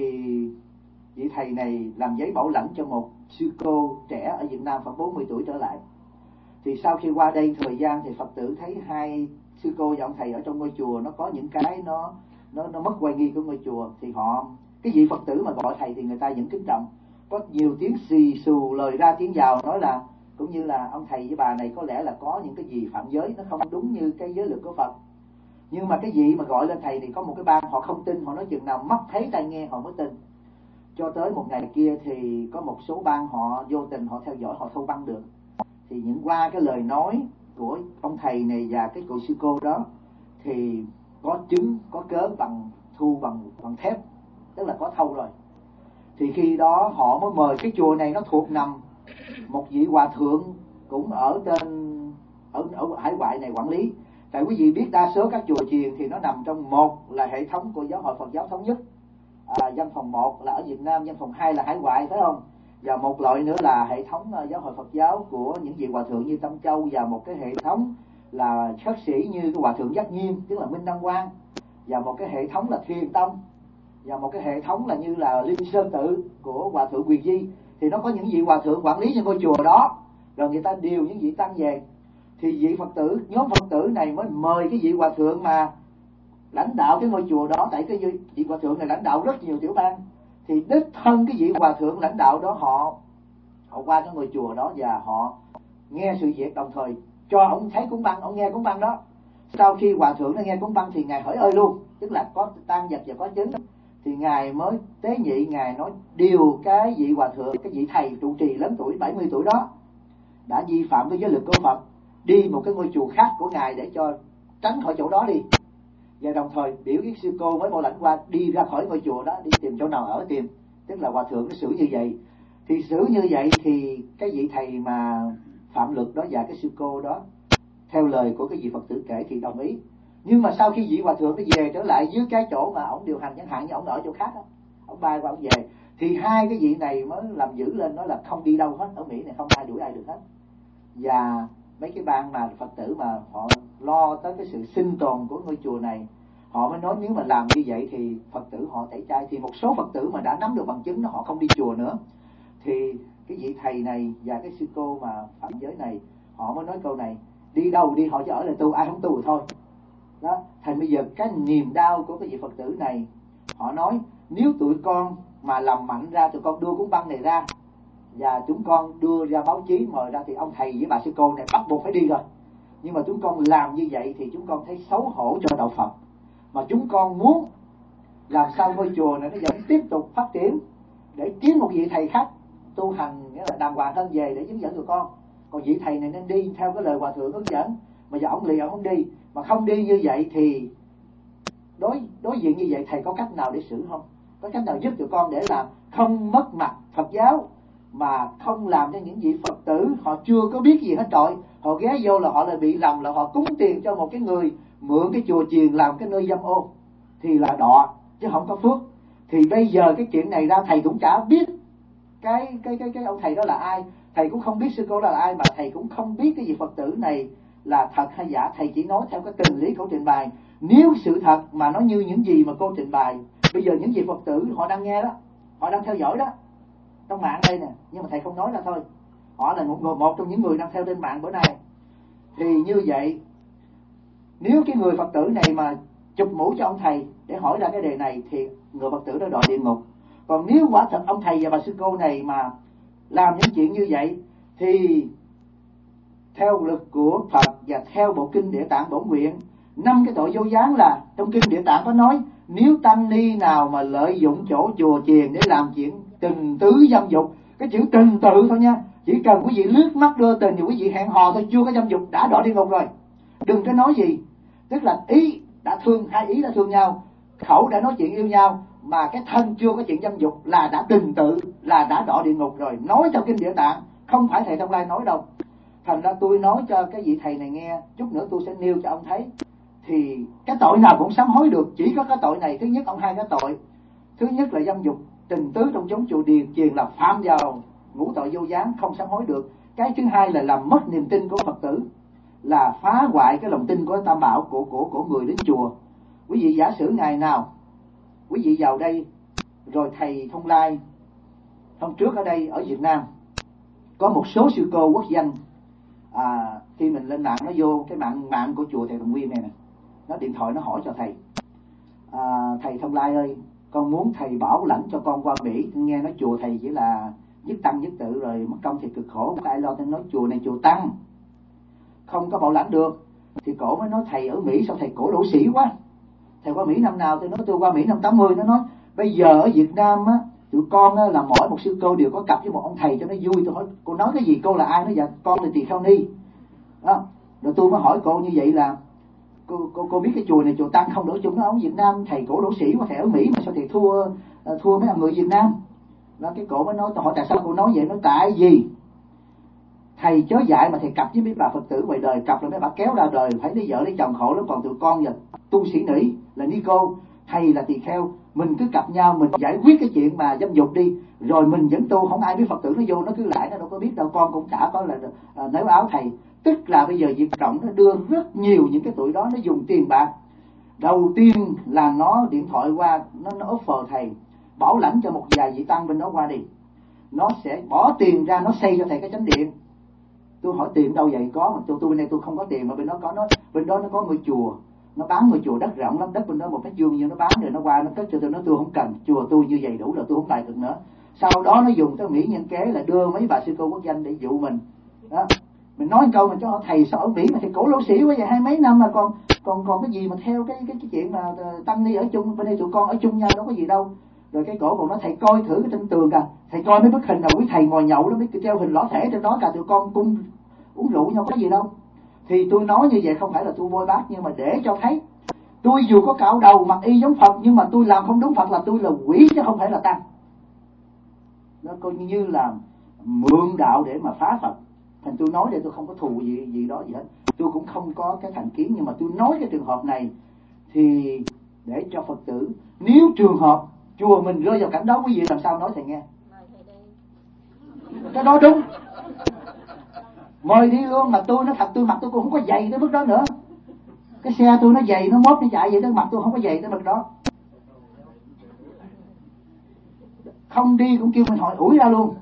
Speaker 1: vị thầy này làm giấy bảo lãnh cho một sư cô trẻ ở Việt Nam khoảng bốn mươi tuổi trở lại. Thì sau khi qua đây thời gian thì Phật tử thấy hai sư cô và ông thầy ở trong ngôi chùa nó có những cái nó nó nó mất oai nghi của ngôi chùa. Thì họ, cái vị Phật tử mà gọi thầy thì người ta vẫn kính trọng. Có nhiều tiếng xì xù, lời ra tiếng vào, nói là cũng như là ông thầy với bà này có lẽ là có những cái gì phạm giới, nó không đúng như cái giới luật của Phật. Nhưng mà cái vị mà gọi lên thầy thì có một cái ban họ không tin, họ nói chừng nào mắt thấy tai nghe họ mới tin. Cho tới một ngày kia thì có một số ban họ vô tình họ theo dõi, họ thâu băng được. Thì những qua cái lời nói của ông thầy này và cái cô sư cô đó thì có chứng, có cớ bằng thu bằng bằng thép, tức là có thâu rồi. Thì khi đó họ mới mời, cái chùa này nó thuộc nằm một vị hòa thượng cũng ở trên ở, ở hải ngoại này quản lý. Tại quý vị biết đa số các chùa chiền thì nó nằm trong, một là hệ thống của Giáo hội Phật giáo thống nhất, à, văn phòng một là ở Việt Nam, văn phòng hai là hải ngoại, phải không? Và một loại nữa là hệ thống uh, Giáo hội Phật giáo của những vị hòa thượng như Tâm Châu, và một cái hệ thống là khất sĩ như cái hòa thượng Giác Nghiêm, tức là Minh Đăng Quang, và một cái hệ thống là Thiền Tông, và một cái hệ thống là như là Linh Sơn Tự của hòa thượng Quyền Di. Thì nó có những vị hòa thượng quản lý những ngôi chùa đó, rồi người ta điều những vị tăng về. Thì vị Phật tử, nhóm Phật tử này mới mời cái vị hòa thượng mà lãnh đạo cái ngôi chùa đó. Tại cái vị hòa thượng này lãnh đạo rất nhiều tiểu bang, thì đích thân cái vị hòa thượng lãnh đạo đó họ họ qua cái ngôi chùa đó và họ nghe sự việc, đồng thời cho ông thấy cúng băng, ông nghe cúng băng đó. Sau khi hòa thượng nó nghe cúng băng thì ngài hỏi ơi luôn, tức là có tang vật và có chứng. Thì ngài mới tế nhị, ngài nói điều cái vị hòa thượng, cái vị thầy trụ trì lớn tuổi bảy mươi tuổi đó đã vi phạm với giới luật của Phật, đi một cái ngôi chùa khác của ngài để cho tránh khỏi chỗ đó đi. Và đồng thời biểu cái sư cô mới bảo lãnh qua đi ra khỏi ngôi chùa đó, đi tìm chỗ nào ở tìm. Tức là hòa thượng nó xử như vậy. Thì xử như vậy thì cái vị thầy mà phạm luật đó và cái sư cô đó, theo lời của cái vị Phật tử kể thì đồng ý. Nhưng mà sau khi vị hòa thượng nó về trở lại dưới cái chỗ mà ổng điều hành, chẳng hạn như ổng ở chỗ khác đó, ổng bay qua ổng về, thì hai cái vị này mới làm dữ lên, nói là không đi đâu hết, ở Mỹ này không ai đuổi ai được hết. Và mấy cái ban mà Phật tử mà họ lo tới cái sự sinh tồn của ngôi chùa này, họ mới nói nếu mà làm như vậy thì Phật tử họ tẩy chay. Thì một số Phật tử mà đã nắm được bằng chứng đó, họ không đi chùa nữa. Thì cái vị thầy này và cái sư cô mà phạm giới này, họ mới nói câu này: đi đâu đi, họ cho ở là tu, ai không tu thì thôi. Đó, thành bây giờ cái niềm đau của cái vị Phật tử này, họ nói nếu tụi con mà làm mạnh ra, tụi con đưa cuốn băng này ra và chúng con đưa ra báo chí mời ra, thì ông thầy với bà sư cô này bắt buộc phải đi rồi. Nhưng mà chúng con làm như vậy thì chúng con thấy xấu hổ cho đạo Phật. Mà chúng con muốn làm sao ngôi chùa này nó vẫn tiếp tục phát triển, để kiếm một vị thầy khác tu hành nghĩa là đàng hoàng hơn về để hướng dẫn tụi con. Còn vị thầy này nên đi theo cái lời hòa thượng hướng dẫn, mà giờ ông lì ông không đi. Mà không đi như vậy thì đối đối diện như vậy thầy có cách nào để xử không? Có cách nào giúp tụi con để làm không mất mặt Phật giáo, mà không làm cho những vị Phật tử họ chưa có biết gì hết trọi, họ ghé vô là họ lại bị lầm là họ cúng tiền cho một cái người mượn cái chùa chiền làm cái nơi dâm ô thì là đọa chứ không có phước. Thì bây giờ cái chuyện này ra thầy cũng chả biết cái cái cái cái ông thầy đó là ai, thầy cũng không biết sư cô đó là ai, mà thầy cũng không biết cái vị Phật tử này là thật hay giả. Thầy chỉ nói theo cái tình lý cô trình bày. Nếu sự thật mà nó như những gì mà cô trình bày, bây giờ những vị Phật tử họ đang nghe đó, họ đang theo dõi đó trong mạng đây nè, nhưng mà thầy không nói ra thôi, họ là một, một trong những người đang theo trên mạng bữa nay. Thì như vậy, nếu cái người Phật tử này mà chụp mũ cho ông thầy để hỏi ra cái đề này thì người Phật tử đó đọa địa ngục. Còn nếu quả thật ông thầy và bà sư cô này mà làm những chuyện như vậy thì theo lực của Phật và theo bộ kinh Địa Tạng Bổn Nguyện, năm cái tội vô gián là trong kinh Địa Tạng có nói, nếu tăng ni nào mà lợi dụng chỗ chùa chiền để làm chuyện tình tứ dâm dục, cái chữ tình tự thôi nha, chỉ cần quý vị lướt mắt đưa tình thì quý vị hẹn hò thôi, chưa có dâm dục đã đọa địa ngục rồi. Đừng có nói gì, tức là ý đã thương, hai ý đã thương nhau, khẩu đã nói chuyện yêu nhau, mà cái thân chưa có chuyện dâm dục là đã tình tự, là đã đọa địa ngục rồi. Nói trong kinh Địa Tạng, không phải thầy Thông Lai nói đâu. Thành ra tôi nói cho cái vị thầy này nghe, chút nữa tôi sẽ nêu cho ông thấy. Thì cái tội nào cũng sám hối được, chỉ có cái tội này. Thứ nhất ông hai cái tội, thứ nhất là dâm dục tình tứ trong chốn chùa điền chiền là phạm vào ngũ tội vô gián, không sám hối được. Cái thứ hai là làm mất niềm tin của Phật tử, là phá hoại cái lòng tin của Tam Bảo của của của người đến chùa. Quý vị giả sử ngày nào quý vị vào đây rồi thầy Thông Lai hôm trước ở đây ở Việt Nam có một số sư cô quốc danh, à, khi mình lên mạng nó vô cái mạng mạng của chùa Thầy Đồng Nguyên này nè, nó điện thoại nó hỏi cho thầy, à, thầy Thông Lai ơi, con muốn thầy bảo lãnh cho con qua Mỹ. Nghe nói chùa thầy chỉ là nhất tăng nhất tự rồi mất công thì cực khổ, không có ai lo. Thầy nói chùa này chùa tăng không có bảo lãnh được. Thì cổ mới nói thầy ở Mỹ sao thầy cổ lỗ sĩ quá, thầy qua Mỹ năm nào? Tôi nói tôi qua Mỹ năm tám mươi. Nó nói bây giờ ở Việt Nam á, tụi con á, là mỗi một sư cô đều có cặp với một ông thầy cho nó vui. Tôi hỏi cô nói cái gì, cô là ai? Nó dạ con là Tỳ Kheo Ni đó. Rồi tôi mới hỏi cô như vậy là cô cô cô biết cái chùa này chùa tăng không? Đổ chung nó ở Việt Nam thầy cổ lỗ sĩ quá, thầy ở Mỹ mà sao thầy thua thua mấy ông người Việt Nam đó. Cái cổ mới nói, tôi hỏi tại sao cô nói vậy? Nói tại vì thầy chớ dạy mà thầy cặp với mấy bà Phật tử ngoài đời, cặp là mấy bà kéo ra đời phải lấy vợ lấy chồng khổ lắm. Còn tụi con giờ tu sĩ nữ là ni cô, thầy là tỳ kheo, mình cứ cặp nhau, mình giải quyết cái chuyện mà dâm dục đi, rồi mình vẫn tu. Không ai biết Phật tử nó vô nó cứ lại, nó đâu có biết đâu. Con cũng chả có là à, nếu áo thầy. Tức là bây giờ Việt Cộng nó đưa rất nhiều những cái tuổi đó, nó dùng tiền bạc. Đầu tiên là nó điện thoại qua, nó, nó offer thầy bảo lãnh cho một vài vị tăng bên đó qua đi, nó sẽ bỏ tiền ra, nó xây cho thầy cái chánh điện. Tôi hỏi tiền đâu vậy? Có mà tôi tôi bên đây tôi không có tiền, mà bên đó có. Nó bên đó nó có ngôi chùa, nó bán ngôi chùa đất rộng lắm, đất bên đó một mét vuông, nhưng nó bán rồi nó qua nó cất cho tôi. Nó tôi không cần, chùa tôi như vậy đủ rồi, tôi không lại được nữa. Sau đó nó dùng cái mỹ nhân kế là đưa mấy bà sư cô quốc danh để dụ mình đó. Mình nói câu mà cho thầy sao ở Mỹ mà thầy cổ lỗ sĩ quá vậy, hai mấy năm mà còn còn còn cái gì mà theo cái cái, cái chuyện mà tăng ni ở chung, bên đây tụi con ở chung nhau đâu có gì đâu. Rồi cái cổ còn nói thầy coi thử cái trên tường kìa, thầy coi mấy bức hình nào quý thầy ngồi nhậu đó, mấy cái treo hình lõ thể trên đó cả, tụi con cung uống rượu nhau có gì đâu. Thì tôi nói như vậy không phải là tôi bôi bác, nhưng mà để cho thấy tôi dù có cạo đầu mặc y giống Phật, nhưng mà tôi làm không đúng Phật là tôi là quỷ chứ không phải là tăng. Nó coi như là mượn đạo để mà phá Phật. Thành tôi nói để tôi không có thù gì gì đó gì hết, tôi cũng không có cái thành kiến, nhưng mà tôi nói cái trường hợp này thì để cho Phật tử, nếu trường hợp chùa mình rơi vào cảnh đó, quý vị làm sao nói thầy nghe? Cái đó đúng, mời đi luôn. Mà tôi nói thật, tôi mặc tôi cũng không có giày tới mức đó nữa. Cái xe tôi nó giày, nó mốt nó chạy vậy đó, mặt tôi không có giày tới mức đó. Không đi cũng kêu mình hỏi ủi ra luôn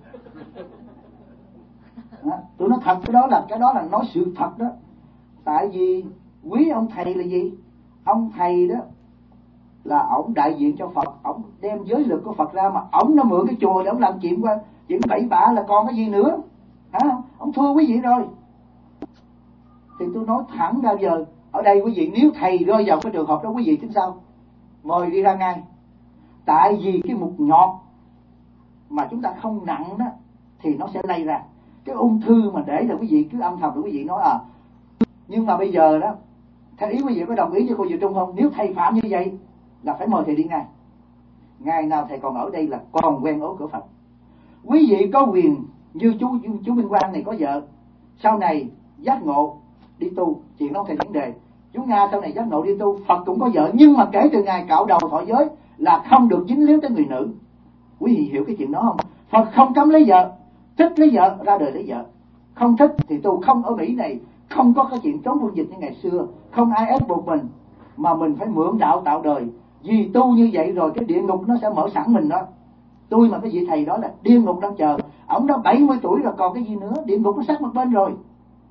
Speaker 1: đó. Tôi nói thật, cái đó là cái đó là nói sự thật đó. Tại vì quý ông thầy là gì? Ông thầy đó là ổng đại diện cho Phật, ổng đem giới lực của Phật ra, mà ổng nó mượn cái chùa để ổng làm chuyện qua chuyện bậy bạ là còn cái gì nữa hả? Ông thua quý vị rồi. Thì tôi nói thẳng ra giờ, ở đây quý vị nếu thầy rơi vào cái trường hợp đó quý vị tính sao? Mời đi ra ngay. Tại vì cái mục nhọt mà chúng ta không nặng đó thì nó sẽ lây ra. Cái ung thư mà để là quý vị cứ âm thầm để quý vị nói à. Nhưng mà bây giờ đó, theo ý quý vị có đồng ý với cô Diệu Trung không? Nếu thầy phạm như vậy là phải mời thầy đi ngay. Ngày nào thầy còn ở đây là còn quen ố cửa Phật. Quý vị có quyền như chú chú Minh Quang này có vợ, sau này giác ngộ đi tu, chuyện đó không thành vấn đề. Chú Nga sau này giác ngộ đi tu, Phật cũng có vợ, nhưng mà kể từ ngày cạo đầu thọ giới là không được dính líu tới người nữ. Quý vị hiểu cái chuyện đó không? Phật không cấm lấy vợ, thích lấy vợ ra đời lấy vợ, không thích thì tu. Không ở Mỹ này không có cái chuyện trốn quân dịch như ngày xưa, không ai ép buộc mình, mà mình phải mượn đạo tạo đời. Vì tu như vậy rồi cái địa ngục nó sẽ mở sẵn mình đó. Tôi mà cái vị thầy đó là địa ngục đang chờ. Ông đã bảy mươi tuổi rồi còn cái gì nữa, địa ngục nó sát một bên rồi.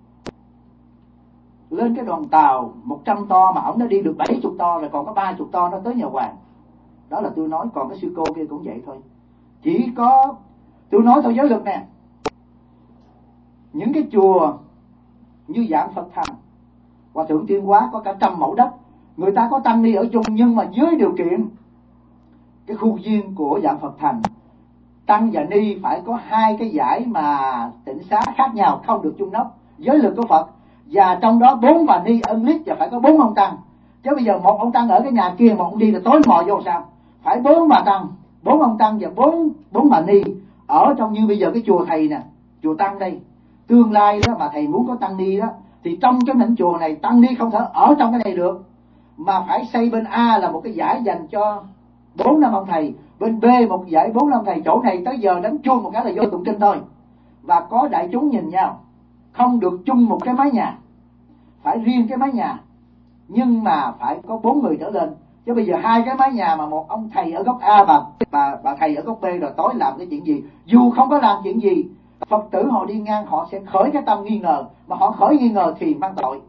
Speaker 1: Lên cái đoàn tàu một trăm to mà ông đã đi được bảy mươi to rồi, còn có ba mươi to nó tới nhà hoàng. Đó là tôi nói, còn cái sư cô kia cũng vậy thôi. Chỉ có tôi nói theo giới luật nè, những cái chùa như Dạng Phật Thành, Hòa Thượng Tiên Hóa có cả trăm mẫu đất, người ta có tăng ni ở chung, nhưng mà dưới điều kiện cái khu viên của Dạng Phật Thành, tăng và ni phải có hai cái giải mà tịnh xá khác nhau, không được chung nóc. Giới luật của Phật, và trong đó bốn bà ni ân lít và phải có bốn ông tăng. Chứ bây giờ một ông tăng ở cái nhà kia, một ông đi là tối mò vô sao? Phải bốn bà tăng, bốn ông tăng và bốn bốn bà ni ở trong. Như bây giờ cái chùa thầy nè, chùa tăng đây, tương lai đó mà thầy muốn có tăng ni đó, thì trong cái mảnh chùa này tăng ni không thể ở trong cái này được, mà phải xây bên A là một cái giải dành cho bốn năm ông thầy, bên B một giải bốn năm thầy. Chỗ này tới giờ đánh chuông một cái là vô tụng kinh thôi, và có đại chúng nhìn nhau, không được chung một cái mái nhà, phải riêng cái mái nhà, nhưng mà phải có bốn người trở lên. Chứ bây giờ hai cái mái nhà mà một ông thầy ở góc A, bà bà bà thầy ở góc B, rồi tối làm cái chuyện gì? Dù không có làm chuyện gì, Phật tử họ đi ngang họ sẽ khởi cái tâm nghi ngờ, mà họ khởi nghi ngờ thì mang tội.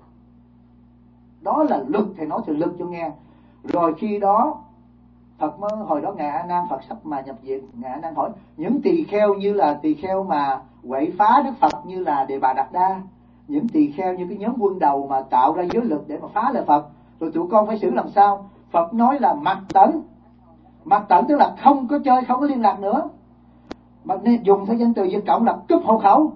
Speaker 1: Đó là luật, thầy nói từ luật cho nghe. Rồi khi đó Phật mới, hồi đó Ngài A Nan Phật sắp mà nhập viện, Ngài A Nan hỏi những tỳ kheo như là tỳ kheo mà quậy phá Đức Phật như là Đề Bà Đạt Đa, những tỳ kheo như cái nhóm quân đầu mà tạo ra giới luật để mà phá lời Phật, rồi tụi con phải xử làm sao? Phật nói là mặc tẩn. Mặc tẩn tức là không có chơi, không có liên lạc nữa, mà nên dùng theo danh từ Việt Cộng là cúp hộ khẩu.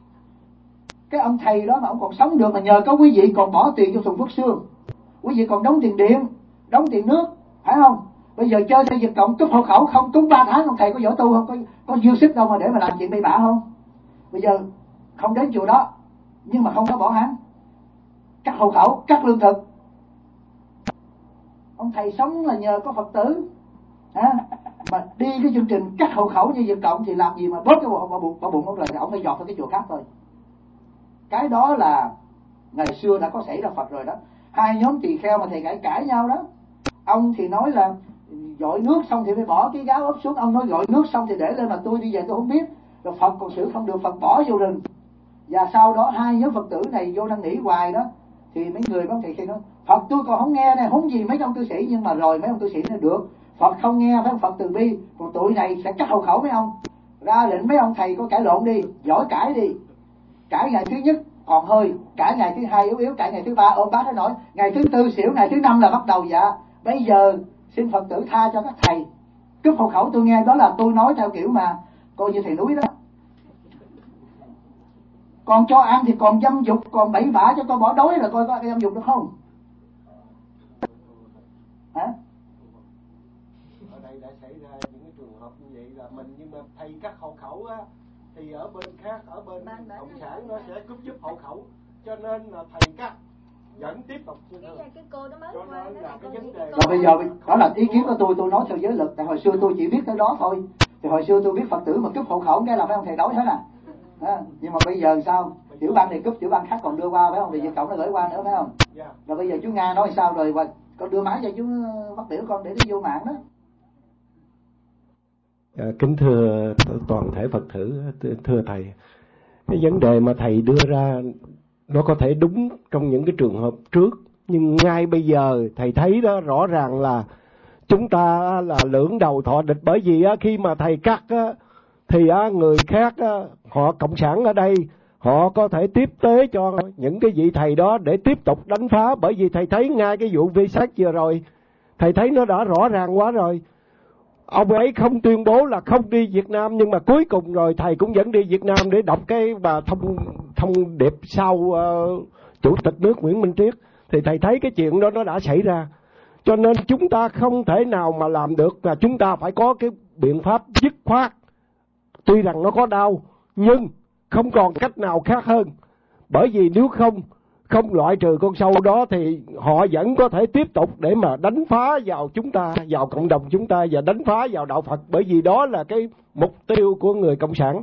Speaker 1: Cái ông thầy đó mà ông còn sống được mà nhờ có quý vị còn bỏ tiền cho Sùng Phước Sương, quý vị còn đóng tiền điện, đóng tiền nước, phải không? Bây giờ chơi theo Việt Cộng cúp hộ khẩu không cúng ba tháng, ông thầy có giỏi tu không? Có, có dư sức đâu mà để mà làm chuyện bậy bạ không? Bây giờ không đến chùa đó, nhưng mà không có bỏ hắn, cắt hộ khẩu, cắt lương thực. Ông thầy sống là nhờ có Phật tử à, mà đi cái chương trình cắt hộ khẩu như Việt Cộng thì làm gì mà bớt cái bụng, bụng, bụng ông, rồi ông phải dọt vào cái chùa khác thôi. Cái đó là ngày xưa đã có xảy ra Phật rồi đó. Hai nhóm tỳ kheo mà thầy cãi cãi nhau đó, ông thì nói là dội nước xong thì phải bỏ cái gáo ốp xuống, ông nói dội nước xong thì để lên, mà tôi đi về tôi không biết. Rồi Phật còn xử không được, Phật bỏ vô rừng. Và sau đó hai nhóm Phật tử này vô năn nỉ hoài đó, thì mấy người bác thầy khi nói Phật tôi còn không nghe này, huống gì mấy ông cư sĩ. Nhưng mà rồi mấy ông cư sĩ nói được, Phật không nghe, phải Phật từ bi, còn tụi này sẽ cắt hộ khẩu mấy ông. Ra lệnh mấy ông thầy có cãi lộn đi, giỏi cãi đi. Cãi ngày thứ nhất còn hơi, cãi ngày thứ hai yếu yếu, cãi ngày thứ ba ôm bác nó nổi, ngày thứ tư xỉu, ngày thứ năm là bắt đầu dạ bây giờ xin Phật tử tha cho các thầy, cướp hộ khẩu tôi nghe. Đó là tôi nói theo kiểu mà coi như thầy núi đó. Còn cho ăn thì còn dâm dục, còn bậy bạ cho tôi bỏ đói là coi có dâm dục được không? Hả?
Speaker 3: Ở đây đã xảy ra những cái trường hợp như vậy là mình, nhưng mà thầy cắt hộ khẩu á, thì ở bên khác, ở bên cộng sản nó sẽ cướp giúp hộ khẩu, cho nên là thầy cắt vẫn tiếp tục như thế.
Speaker 4: Cái cô đó mới
Speaker 3: cho nên là cái vấn đề.
Speaker 1: Rồi bây giờ đó là ý kiến của tôi, tôi nói theo giới luật. Tại hồi xưa tôi chỉ biết tới đó thôi. Thì hồi xưa tôi biết Phật tử mà cướp hộ khẩu cái là mấy ông thầy đói hết à. À, nhưng mà bây giờ sao? Tiểu bang này cướp, tiểu bang khác còn đưa qua phải không? Thì Việt Cộng nó gửi qua nữa phải không?
Speaker 3: Yeah.
Speaker 1: Rồi bây giờ chú Nga nói sao rồi? Và con đưa máy cho chú Phát Biểu con để đi vô mạng đó.
Speaker 5: À, kính thưa toàn thể Phật tử, thưa thầy, cái vấn đề mà thầy đưa ra nó có thể đúng trong những cái trường hợp trước, nhưng ngay bây giờ thầy thấy đó rõ ràng là chúng ta là lưỡng đầu thọ địch. Bởi vì khi mà thầy cắt thì người khác họ cộng sản ở đây họ có thể tiếp tế cho những cái vị thầy đó để tiếp tục đánh phá. Bởi vì thầy thấy ngay cái vụ vi sát vừa rồi, thầy thấy nó đã rõ ràng quá rồi. Ông ấy không tuyên bố là không đi Việt Nam, nhưng mà cuối cùng rồi thầy cũng vẫn đi Việt Nam để đọc cái bà thông thông điệp sau uh, Chủ tịch nước Nguyễn Minh Triết. Thì thầy thấy cái chuyện đó nó đã xảy ra. Cho nên chúng ta không thể nào mà làm được, là chúng ta phải có cái biện pháp dứt khoát. Tuy rằng nó có đau, nhưng không còn cách nào khác hơn. Bởi vì nếu không, không loại trừ con sâu đó thì họ vẫn có thể tiếp tục để mà đánh phá vào chúng ta, vào cộng đồng chúng ta và đánh phá vào đạo Phật. Bởi vì đó là cái mục tiêu của người Cộng sản.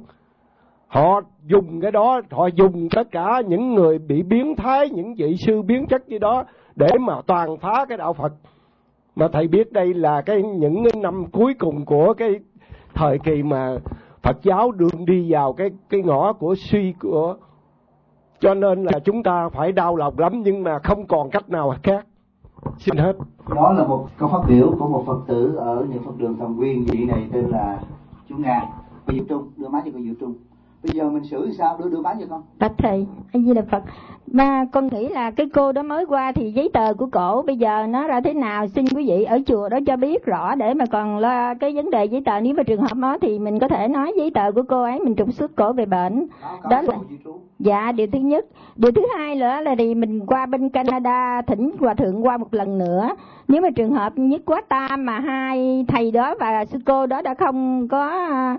Speaker 5: Họ dùng cái đó, họ dùng tất cả những người bị biến thái, những vị sư biến chất như đó để mà toàn phá cái đạo Phật. Mà thầy biết đây là cái những năm cuối cùng của cái thời kỳ mà Phật giáo đường đi vào cái cái ngõ của suy của. Cho nên là chúng ta phải đau lòng lắm, nhưng mà không còn cách nào khác. Xin hết.
Speaker 1: Đó là một câu phát biểu của một Phật tử ở Niệm Phật đường Thầm Quyên. Vị này tên là chú Nga. Cô Diệu Trung, đưa máy cho cô Diệu Trung. Bây giờ mình xử sao? Đưa đưa máy cho con.
Speaker 4: Bạch thầy, A Di Đà Phật. Mà con nghĩ là cái cô đó mới qua thì giấy tờ của cổ bây giờ nó ra thế nào, xin quý vị ở chùa đó cho biết rõ để mà còn lo cái vấn đề giấy tờ. Nếu mà trường hợp đó thì mình có thể nói giấy tờ của cô ấy mình trục xuất cổ về bệnh. Đó, đó là dạ điều thứ nhất. Điều thứ hai nữa là thì mình qua bên Canada thỉnh hòa thượng qua một lần nữa. Nếu mà trường hợp nhất quá tam mà hai thầy đó và sư cô đó đã không có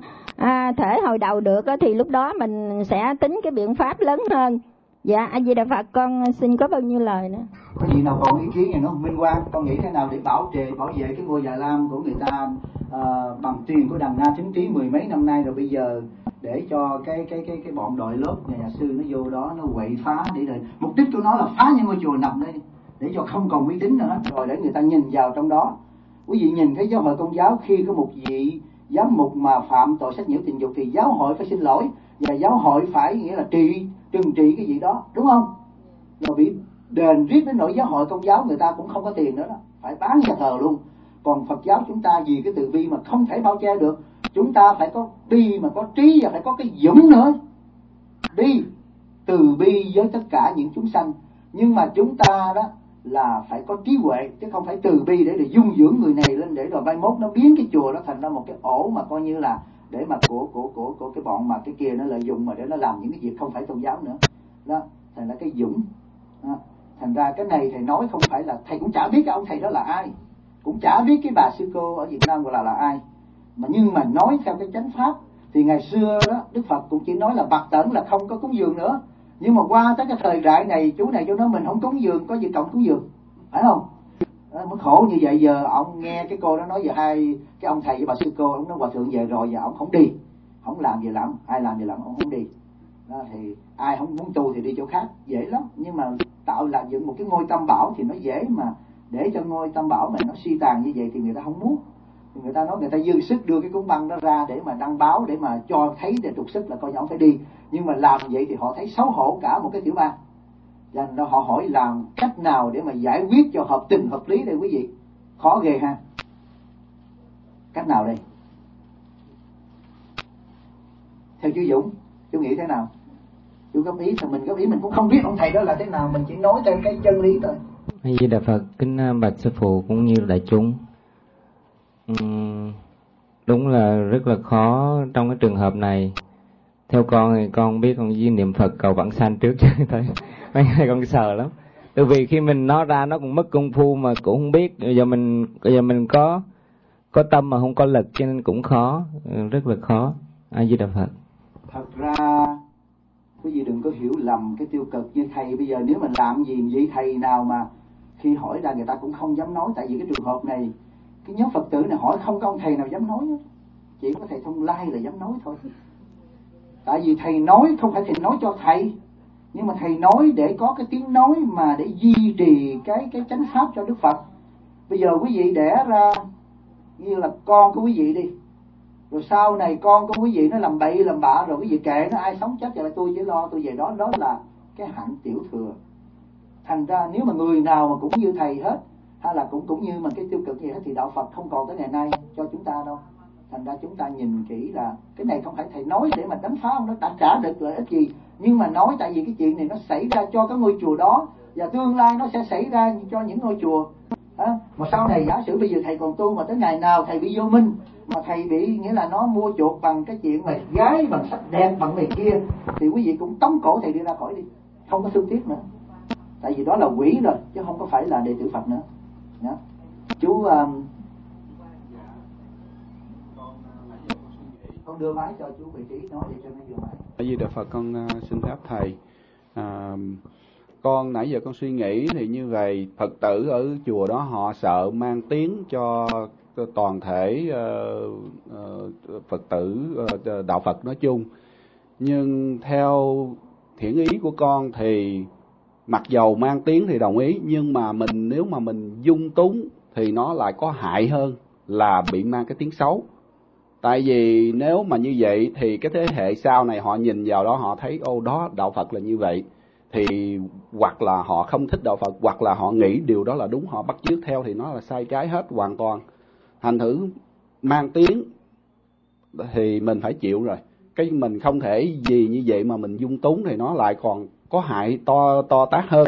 Speaker 4: à, thể hồi đầu được thì lúc đó mình sẽ tính cái biện pháp lớn hơn. Dạ, A Di Đà Phật, con xin có bao nhiêu lời nữa.
Speaker 1: Có gì nào còn ý kiến gì nữa không? Minh Quang, con nghĩ thế nào để bảo trì, bảo vệ cái ngôi Già Lam của người ta uh, bằng truyền của Đằng Na Thính Trí mười mấy năm nay rồi, bây giờ để cho cái cái cái cái bọn đội lớp nhà, nhà sư nó vô đó nó quậy phá để rồi mục đích của nó là phá những ngôi chùa nằm đây để cho không còn uy tín nữa, rồi để người ta nhìn vào trong đó. Quý vị nhìn thấy giáo hội Công giáo khi có một vị giám mục mà phạm tội sách nhiễu tình dục thì giáo hội phải xin lỗi và giáo hội phải nghĩa là trị trừng trị cái gì đó, đúng không? Rồi bị đền riết đến nỗi giáo hội Công giáo người ta cũng không có tiền nữa đó, phải bán nhà thờ luôn. Còn Phật giáo chúng ta vì cái từ bi mà không thể bao che được, chúng ta phải có bi mà có trí và phải có cái dũng nữa. Bi, từ bi với tất cả những chúng sanh, nhưng mà chúng ta đó là phải có trí huệ chứ không phải từ bi để để dung dưỡng người này lên để rồi mai mốt nó biến cái chùa đó thành ra một cái ổ mà coi như là để mà của của của của cái bọn mà cái kia nó lợi dụng mà để nó làm những cái việc không phải tôn giáo nữa đó, thành ra cái dũng đó. Thành ra cái này thầy nói không phải là thầy cũng chả biết cái ông thầy đó là ai, cũng chả biết cái bà sư cô ở Việt Nam gọi là là ai, mà nhưng mà nói theo cái chánh pháp thì ngày xưa đó Đức Phật cũng chỉ nói là bạc tẩn là không có cúng dường nữa, nhưng mà qua tới cái thời đại này chú này chú nói mình không cúng dường, có gì cộng cúng dường, phải không? Đó, mới khổ như vậy. Giờ ông nghe cái cô đó nói về hai cái ông thầy với bà sư cô, ông nói hòa thượng về rồi và ông không đi, không làm gì làm, ai làm gì làm ông không đi. Đó, thì ai không muốn tu thì đi chỗ khác dễ lắm, nhưng mà tạo là dựng một cái ngôi tam bảo thì nó dễ, mà để cho ngôi tam bảo này nó suy tàn như vậy thì người ta không muốn. Thì người ta nói người ta dư sức đưa cái cuốn băng đó ra để mà đăng báo để mà cho thấy để trục sức là coi như ông phải đi, nhưng mà làm vậy thì họ thấy xấu hổ cả một cái tiểu bang. Cho nên họ hỏi làm cách nào để mà giải quyết cho hợp tình hợp lý đây quý vị. Khó ghê ha. Cách nào đây? Theo chú Dũng, chú nghĩ thế nào? Chú góp ý thì mình góp ý, mình cũng không biết ông thầy đó là thế nào, mình chỉ nói theo cái chân lý thôi.
Speaker 6: A Di Đà Phật, kính bạch sư phụ cũng như đại chúng. Uhm, đúng là rất là khó trong cái trường hợp này. Theo con thì con biết con chỉ niệm Phật cầu vãng sanh trước chứ thôi. Mấy ngày con sợ lắm. Tại vì khi mình nói ra nó cũng mất công phu mà cũng không biết. Bây giờ mình bây giờ mình có có tâm mà không có lực cho nên cũng khó, rất là khó. A Di Đà Phật.
Speaker 1: Thật ra quý vị đừng có hiểu lầm cái tiêu cực như thầy bây giờ nếu mình làm gì vậy, thầy nào mà khi hỏi ra người ta cũng không dám nói, tại vì cái trường hợp này cái nhóm Phật tử này hỏi không có ông thầy nào dám nói hết. Chỉ có thầy Thông Lai là dám nói thôi. Tại vì thầy nói không phải thầy nói cho thầy, nhưng mà thầy nói để có cái tiếng nói mà để duy trì cái cái chánh pháp cho Đức Phật. Bây giờ quý vị đẻ ra như là con của quý vị đi, rồi sau này con của quý vị nó làm bậy làm bạ rồi quý vị kệ nó, ai sống chết vậy là tôi chỉ lo tôi về đó, đó là cái hạnh tiểu thừa. Thành ra nếu mà người nào mà cũng như thầy hết, hay là cũng cũng như mà cái tiêu cực gì hết thì đạo Phật không còn tới ngày nay cho chúng ta đâu. Thành ra chúng ta nhìn kỹ là cái này không phải thầy nói để mà đánh phá ông, nó đã trả được lợi ích gì, Nhưng mà nói tại vì cái chuyện này nó xảy ra cho cái ngôi chùa đó, và tương lai nó sẽ xảy ra cho những ngôi chùa. À, mà sau này giả sử bây giờ thầy còn tu mà tới ngày nào thầy bị vô minh, mà thầy bị nghĩa là nó mua chuộc bằng cái chuyện mà gái bằng sắc đẹp bằng này kia, thì quý vị cũng tống cổ thầy đi ra khỏi đi, không có thương tiếc nữa. Tại vì đó là quỷ rồi chứ không có phải là đệ tử Phật nữa. Đó. Chú um, con đưa máy cho chú vị trí nói để cho nó vô máy.
Speaker 7: A Di Đà Phật, con uh, xin phép thầy. À, con nãy giờ con suy nghĩ thì như vậy, Phật tử ở chùa đó họ sợ mang tiếng cho toàn thể uh, uh, Phật tử uh, đạo Phật nói chung. Nhưng theo thiện ý của con thì mặc dầu mang tiếng thì đồng ý, nhưng mà mình nếu mà mình dung túng thì nó lại có hại hơn là bị mang cái tiếng xấu. Tại vì nếu mà như vậy thì cái thế hệ sau này họ nhìn vào đó họ thấy ô đó đạo Phật là như vậy, thì hoặc là họ không thích đạo Phật, hoặc là họ nghĩ điều đó là đúng, họ bắt chước theo thì nó là sai trái hết hoàn toàn. Thành thử mang tiếng thì mình phải chịu rồi. Cái mình không thể gì như vậy mà mình dung túng thì nó lại còn có hại to to tát hơn.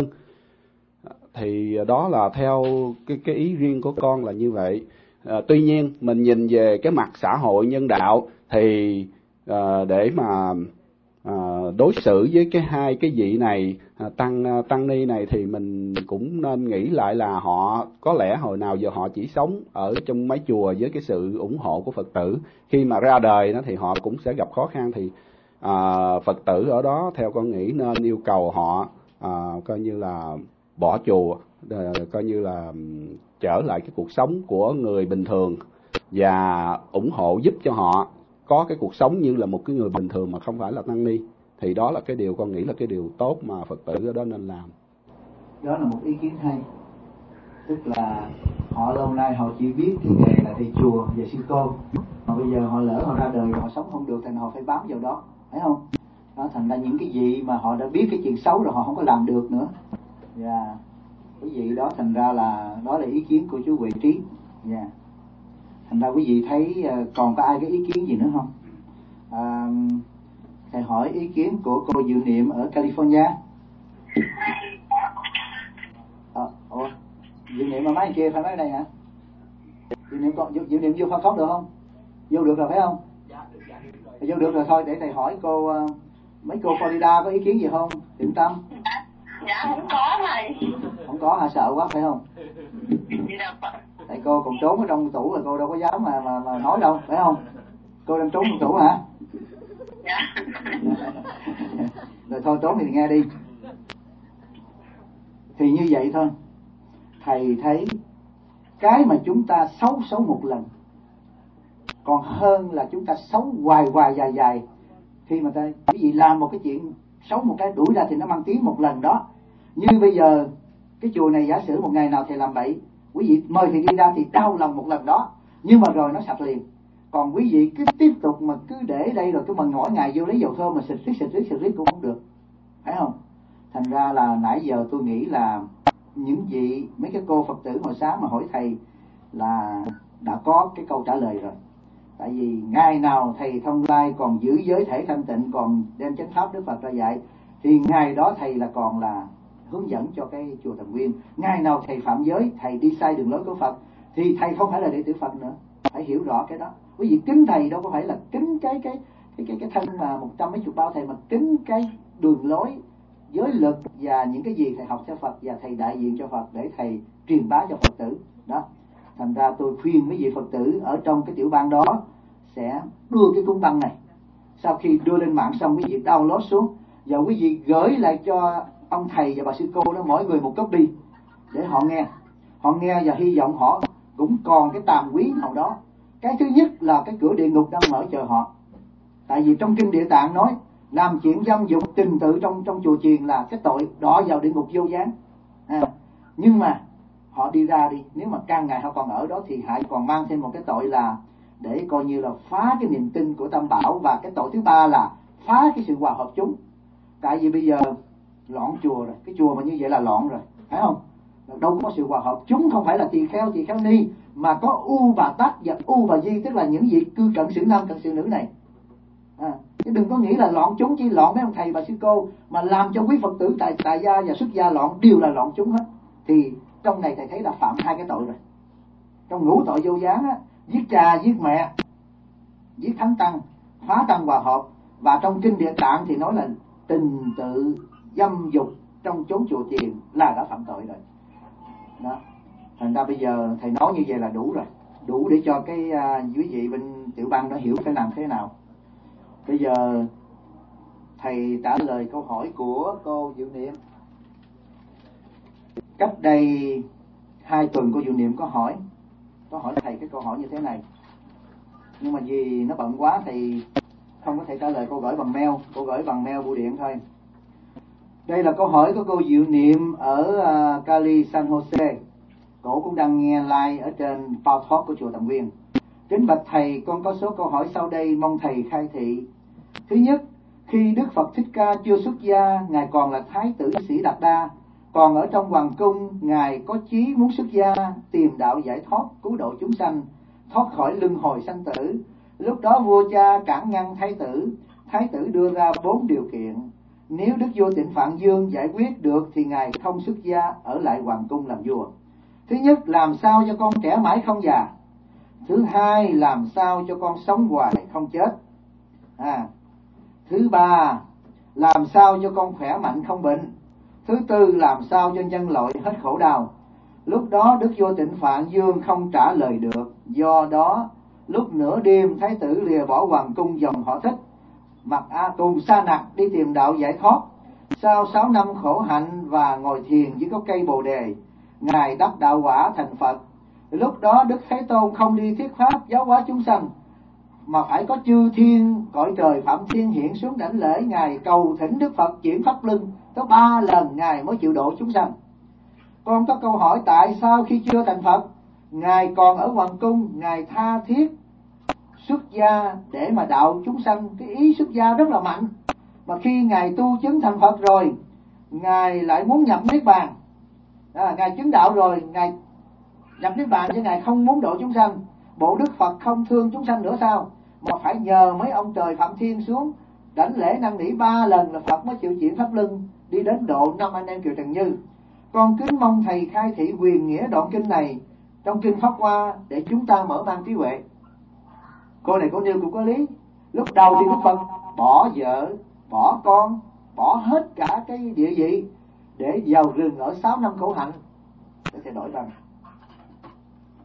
Speaker 7: Thì đó là theo cái cái ý riêng của con là như vậy. À, tuy nhiên mình nhìn về cái mặt xã hội nhân đạo thì à, để mà à, đối xử với cái hai cái vị này à, tăng tăng ni này thì mình cũng nên nghĩ lại là họ có lẽ hồi nào giờ họ chỉ sống ở trong mấy chùa với cái sự ủng hộ của Phật tử, khi mà ra đời đó thì họ cũng sẽ gặp khó khăn, thì à, Phật tử ở đó theo con nghĩ nên yêu cầu họ à, coi như là bỏ chùa, coi như là trở lại cái cuộc sống của người bình thường và ủng hộ giúp cho họ có cái cuộc sống như là một cái người bình thường mà không phải là tăng ni. Thì đó là cái điều con nghĩ là cái điều tốt mà Phật tử ở đó nên làm.
Speaker 1: Đó là một ý kiến hay. Tức là họ lâu nay họ chỉ biết cái nghề là thầy chùa và sư cô, mà bây giờ họ lỡ họ ra đời họ sống không được thì họ phải bám vào đó, phải không? Đó, thành ra những cái gì mà họ đã biết cái chuyện xấu rồi họ không có làm được nữa. Và yeah. Quý vị đó thành ra là đó là ý kiến của chú Huệ Trí. Yeah. Thành ra quý vị thấy còn có ai cái ý kiến gì nữa không? À, thầy hỏi ý kiến của cô Diệu Niệm ở California. À, ủa, Diệu Niệm ở máy kia phải máy đây hả? Diệu Niệm, con, Diệu Niệm vô phát phóng được không? Vô được rồi phải không? Dạ, được, dạ, được rồi. Vô được rồi thôi để thầy hỏi cô, mấy cô Florida có ý kiến gì không? Thiện Tâm.
Speaker 2: Dạ không có thầy.
Speaker 1: Không có hả? Sợ quá phải không? Tại cô còn trốn ở trong tủ là cô đâu có dám mà mà, mà nói đâu, phải không? Cô đang trốn trong tủ hả?
Speaker 2: Dạ.
Speaker 1: Rồi thôi trốn thì nghe đi. Thì như vậy thôi. Thầy thấy cái mà chúng ta xấu xấu một lần còn hơn là chúng ta xấu hoài hoài dài dài. Khi mà ta quý vị làm một cái chuyện xấu một cái đuổi ra thì nó mang tiếng một lần đó. Như bây giờ cái chùa này giả sử một ngày nào thầy làm bậy, quý vị mời thầy đi ra thì đau lòng một lần đó, nhưng mà rồi nó sạch liền. Còn quý vị cứ tiếp tục mà cứ để đây rồi cứ mà mỗi ngày vô lấy dầu thơm mà xịt xịt xịt xịt xịt cũng không được, phải không? Thành ra là nãy giờ tôi nghĩ là những vị mấy cái cô Phật tử hồi sáng mà hỏi thầy là đã có cái câu trả lời rồi. Tại vì ngày nào thầy Thông Lai còn giữ giới thể thanh tịnh, còn đem chánh pháp Đức Phật ra dạy, thì ngày đó thầy là còn là hướng dẫn cho cái chùa Thần Nguyên. Ngày nào thầy phạm giới, thầy đi sai đường lối của Phật, thì thầy không phải là đệ tử Phật nữa. Phải hiểu rõ cái đó. Quý vị kính thầy đâu có phải là kính cái cái cái cái, cái thân mà một trăm mấy chục bao thầy, mà kính cái đường lối, giới lực và những cái gì thầy học theo Phật, và thầy đại diện cho Phật để thầy truyền bá cho Phật tử đó. Thành ra tôi khuyên mấy vị Phật tử ở trong cái tiểu bang đó sẽ đưa cái cuốn băng này, sau khi đưa lên mạng xong quý vị download xuống và quý vị gửi lại cho ông thầy và bà sư cô đó mỗi người một copy để họ nghe. Họ nghe và hy vọng họ cũng còn cái tàm quý nào đó. Cái thứ nhất là cái cửa địa ngục đang mở chờ họ. Tại vì trong kinh Địa Tạng nói làm chuyện dâm dục tình tự trong trong chùa chiền là cái tội đọa vào địa ngục vô gián. À, nhưng mà họ đi ra đi, nếu mà càng ngày họ còn ở đó thì hãy còn mang thêm một cái tội là để coi như là phá cái niềm tin của Tam Bảo. Và cái tội thứ ba là phá cái sự hòa hợp chúng. Tại vì bây giờ loạn chùa rồi, cái chùa mà như vậy là loạn rồi, phải không? Đâu có sự hòa hợp. Chúng không phải là tỳ kheo, tỳ kheo ni, mà có U Bà Tát và U Bà Di, tức là những vị cư cận xử nam cận xử nữ này. À, chứ đừng có nghĩ là loạn chúng chỉ loạn mấy ông thầy bà sư cô, mà làm cho quý Phật tử tại tại gia và xuất gia loạn đều là loạn chúng hết. Thì trong này thầy thấy là phạm hai cái tội rồi. Trong ngũ tội vô gián á, giết cha giết mẹ, giết thánh tăng, phá tăng hòa hợp, và trong kinh Địa Tạng thì nói là tình tự dâm dục trong chốn chùa chiền là đã phạm tội rồi. Đó. Thành ra bây giờ thầy nói như vậy là đủ rồi, đủ để cho cái uh, quý vị bên tiểu bang nó hiểu phải làm thế nào. Bây giờ thầy trả lời câu hỏi của cô Diệu Niệm. Cách đây hai tuần cô Diệu Niệm có hỏi, có hỏi thầy cái câu hỏi như thế này, nhưng mà vì nó bận quá thì không có thể trả lời. Cô gửi bằng mail, cô gửi bằng mail bưu điện thôi. Đây là câu hỏi của cô Diệu Niệm ở uh, Cali, San Jose. Cổ cũng đang nghe live ở trên Power Talk của chùa Tầm Nguyên. Kính bạch thầy, con có số câu hỏi sau đây mong thầy khai thị. Thứ nhất, khi Đức Phật Thích Ca chưa xuất gia, ngài còn là thái tử Sĩ Đạt Đa, còn ở trong hoàng cung, ngài có chí muốn xuất gia, tìm đạo giải thoát, cứu độ chúng sanh, thoát khỏi luân hồi sanh tử. Lúc đó vua cha cản ngăn thái tử, thái tử đưa ra bốn điều kiện. Nếu Đức vua Tịnh Phạn Dương giải quyết được thì ngài không xuất gia, ở lại hoàng cung làm vua. Thứ nhất, làm sao cho con trẻ mãi không già. Thứ hai, làm sao cho con sống hoài không chết. À, thứ ba, làm sao cho con khỏe mạnh không bệnh. Thứ tư, làm sao cho nhân loại hết khổ đau. Lúc đó Đức vua Tịnh Phạn Dương không trả lời được. Do đó lúc nửa đêm, thái tử lìa bỏ hoàng cung dòng họ Thích, mặc a tù sa nặc đi tìm đạo giải thoát. Sau sáu năm khổ hạnh và ngồi thiền dưới gốc cây bồ đề, ngài đắc đạo quả thành Phật. Lúc đó Đức Thế Tôn không đi thuyết pháp giáo hóa chúng sanh, mà phải có chư thiên cõi trời Phạm Thiên hiện xuống đảnh lễ ngài, cầu thỉnh Đức Phật chuyển pháp luân tới ba lần ngài mới chịu độ chúng sanh. Con có câu hỏi, tại sao khi chưa thành Phật, ngài còn ở hoàng cung, ngài tha thiết xuất gia để mà đạo chúng sanh, cái ý xuất gia rất là mạnh, mà khi ngài tu chứng thành Phật rồi, ngài lại muốn nhập niết bàn. À, ngài chứng đạo rồi, ngài nhập niết bàn chứ ngài không muốn độ chúng sanh. Bộ Đức Phật không thương chúng sanh nữa sao, mà phải nhờ mấy ông trời Phạm Thiên xuống đảnh lễ năn nỉ ba lần là Phật mới chịu chuyển pháp luân đi đến độ năm anh em Kiều Trần Như. Con kính mong thầy khai thị quyền nghĩa đoạn kinh này trong kinh Pháp Hoa để chúng ta mở mang trí huệ. Cô này cô nêu cũng có lý. Lúc đầu thì Đức Phật bỏ vợ, bỏ con, bỏ hết cả cái địa vị để vào rừng ở sáu năm khổ hạnh để thay đổi bằng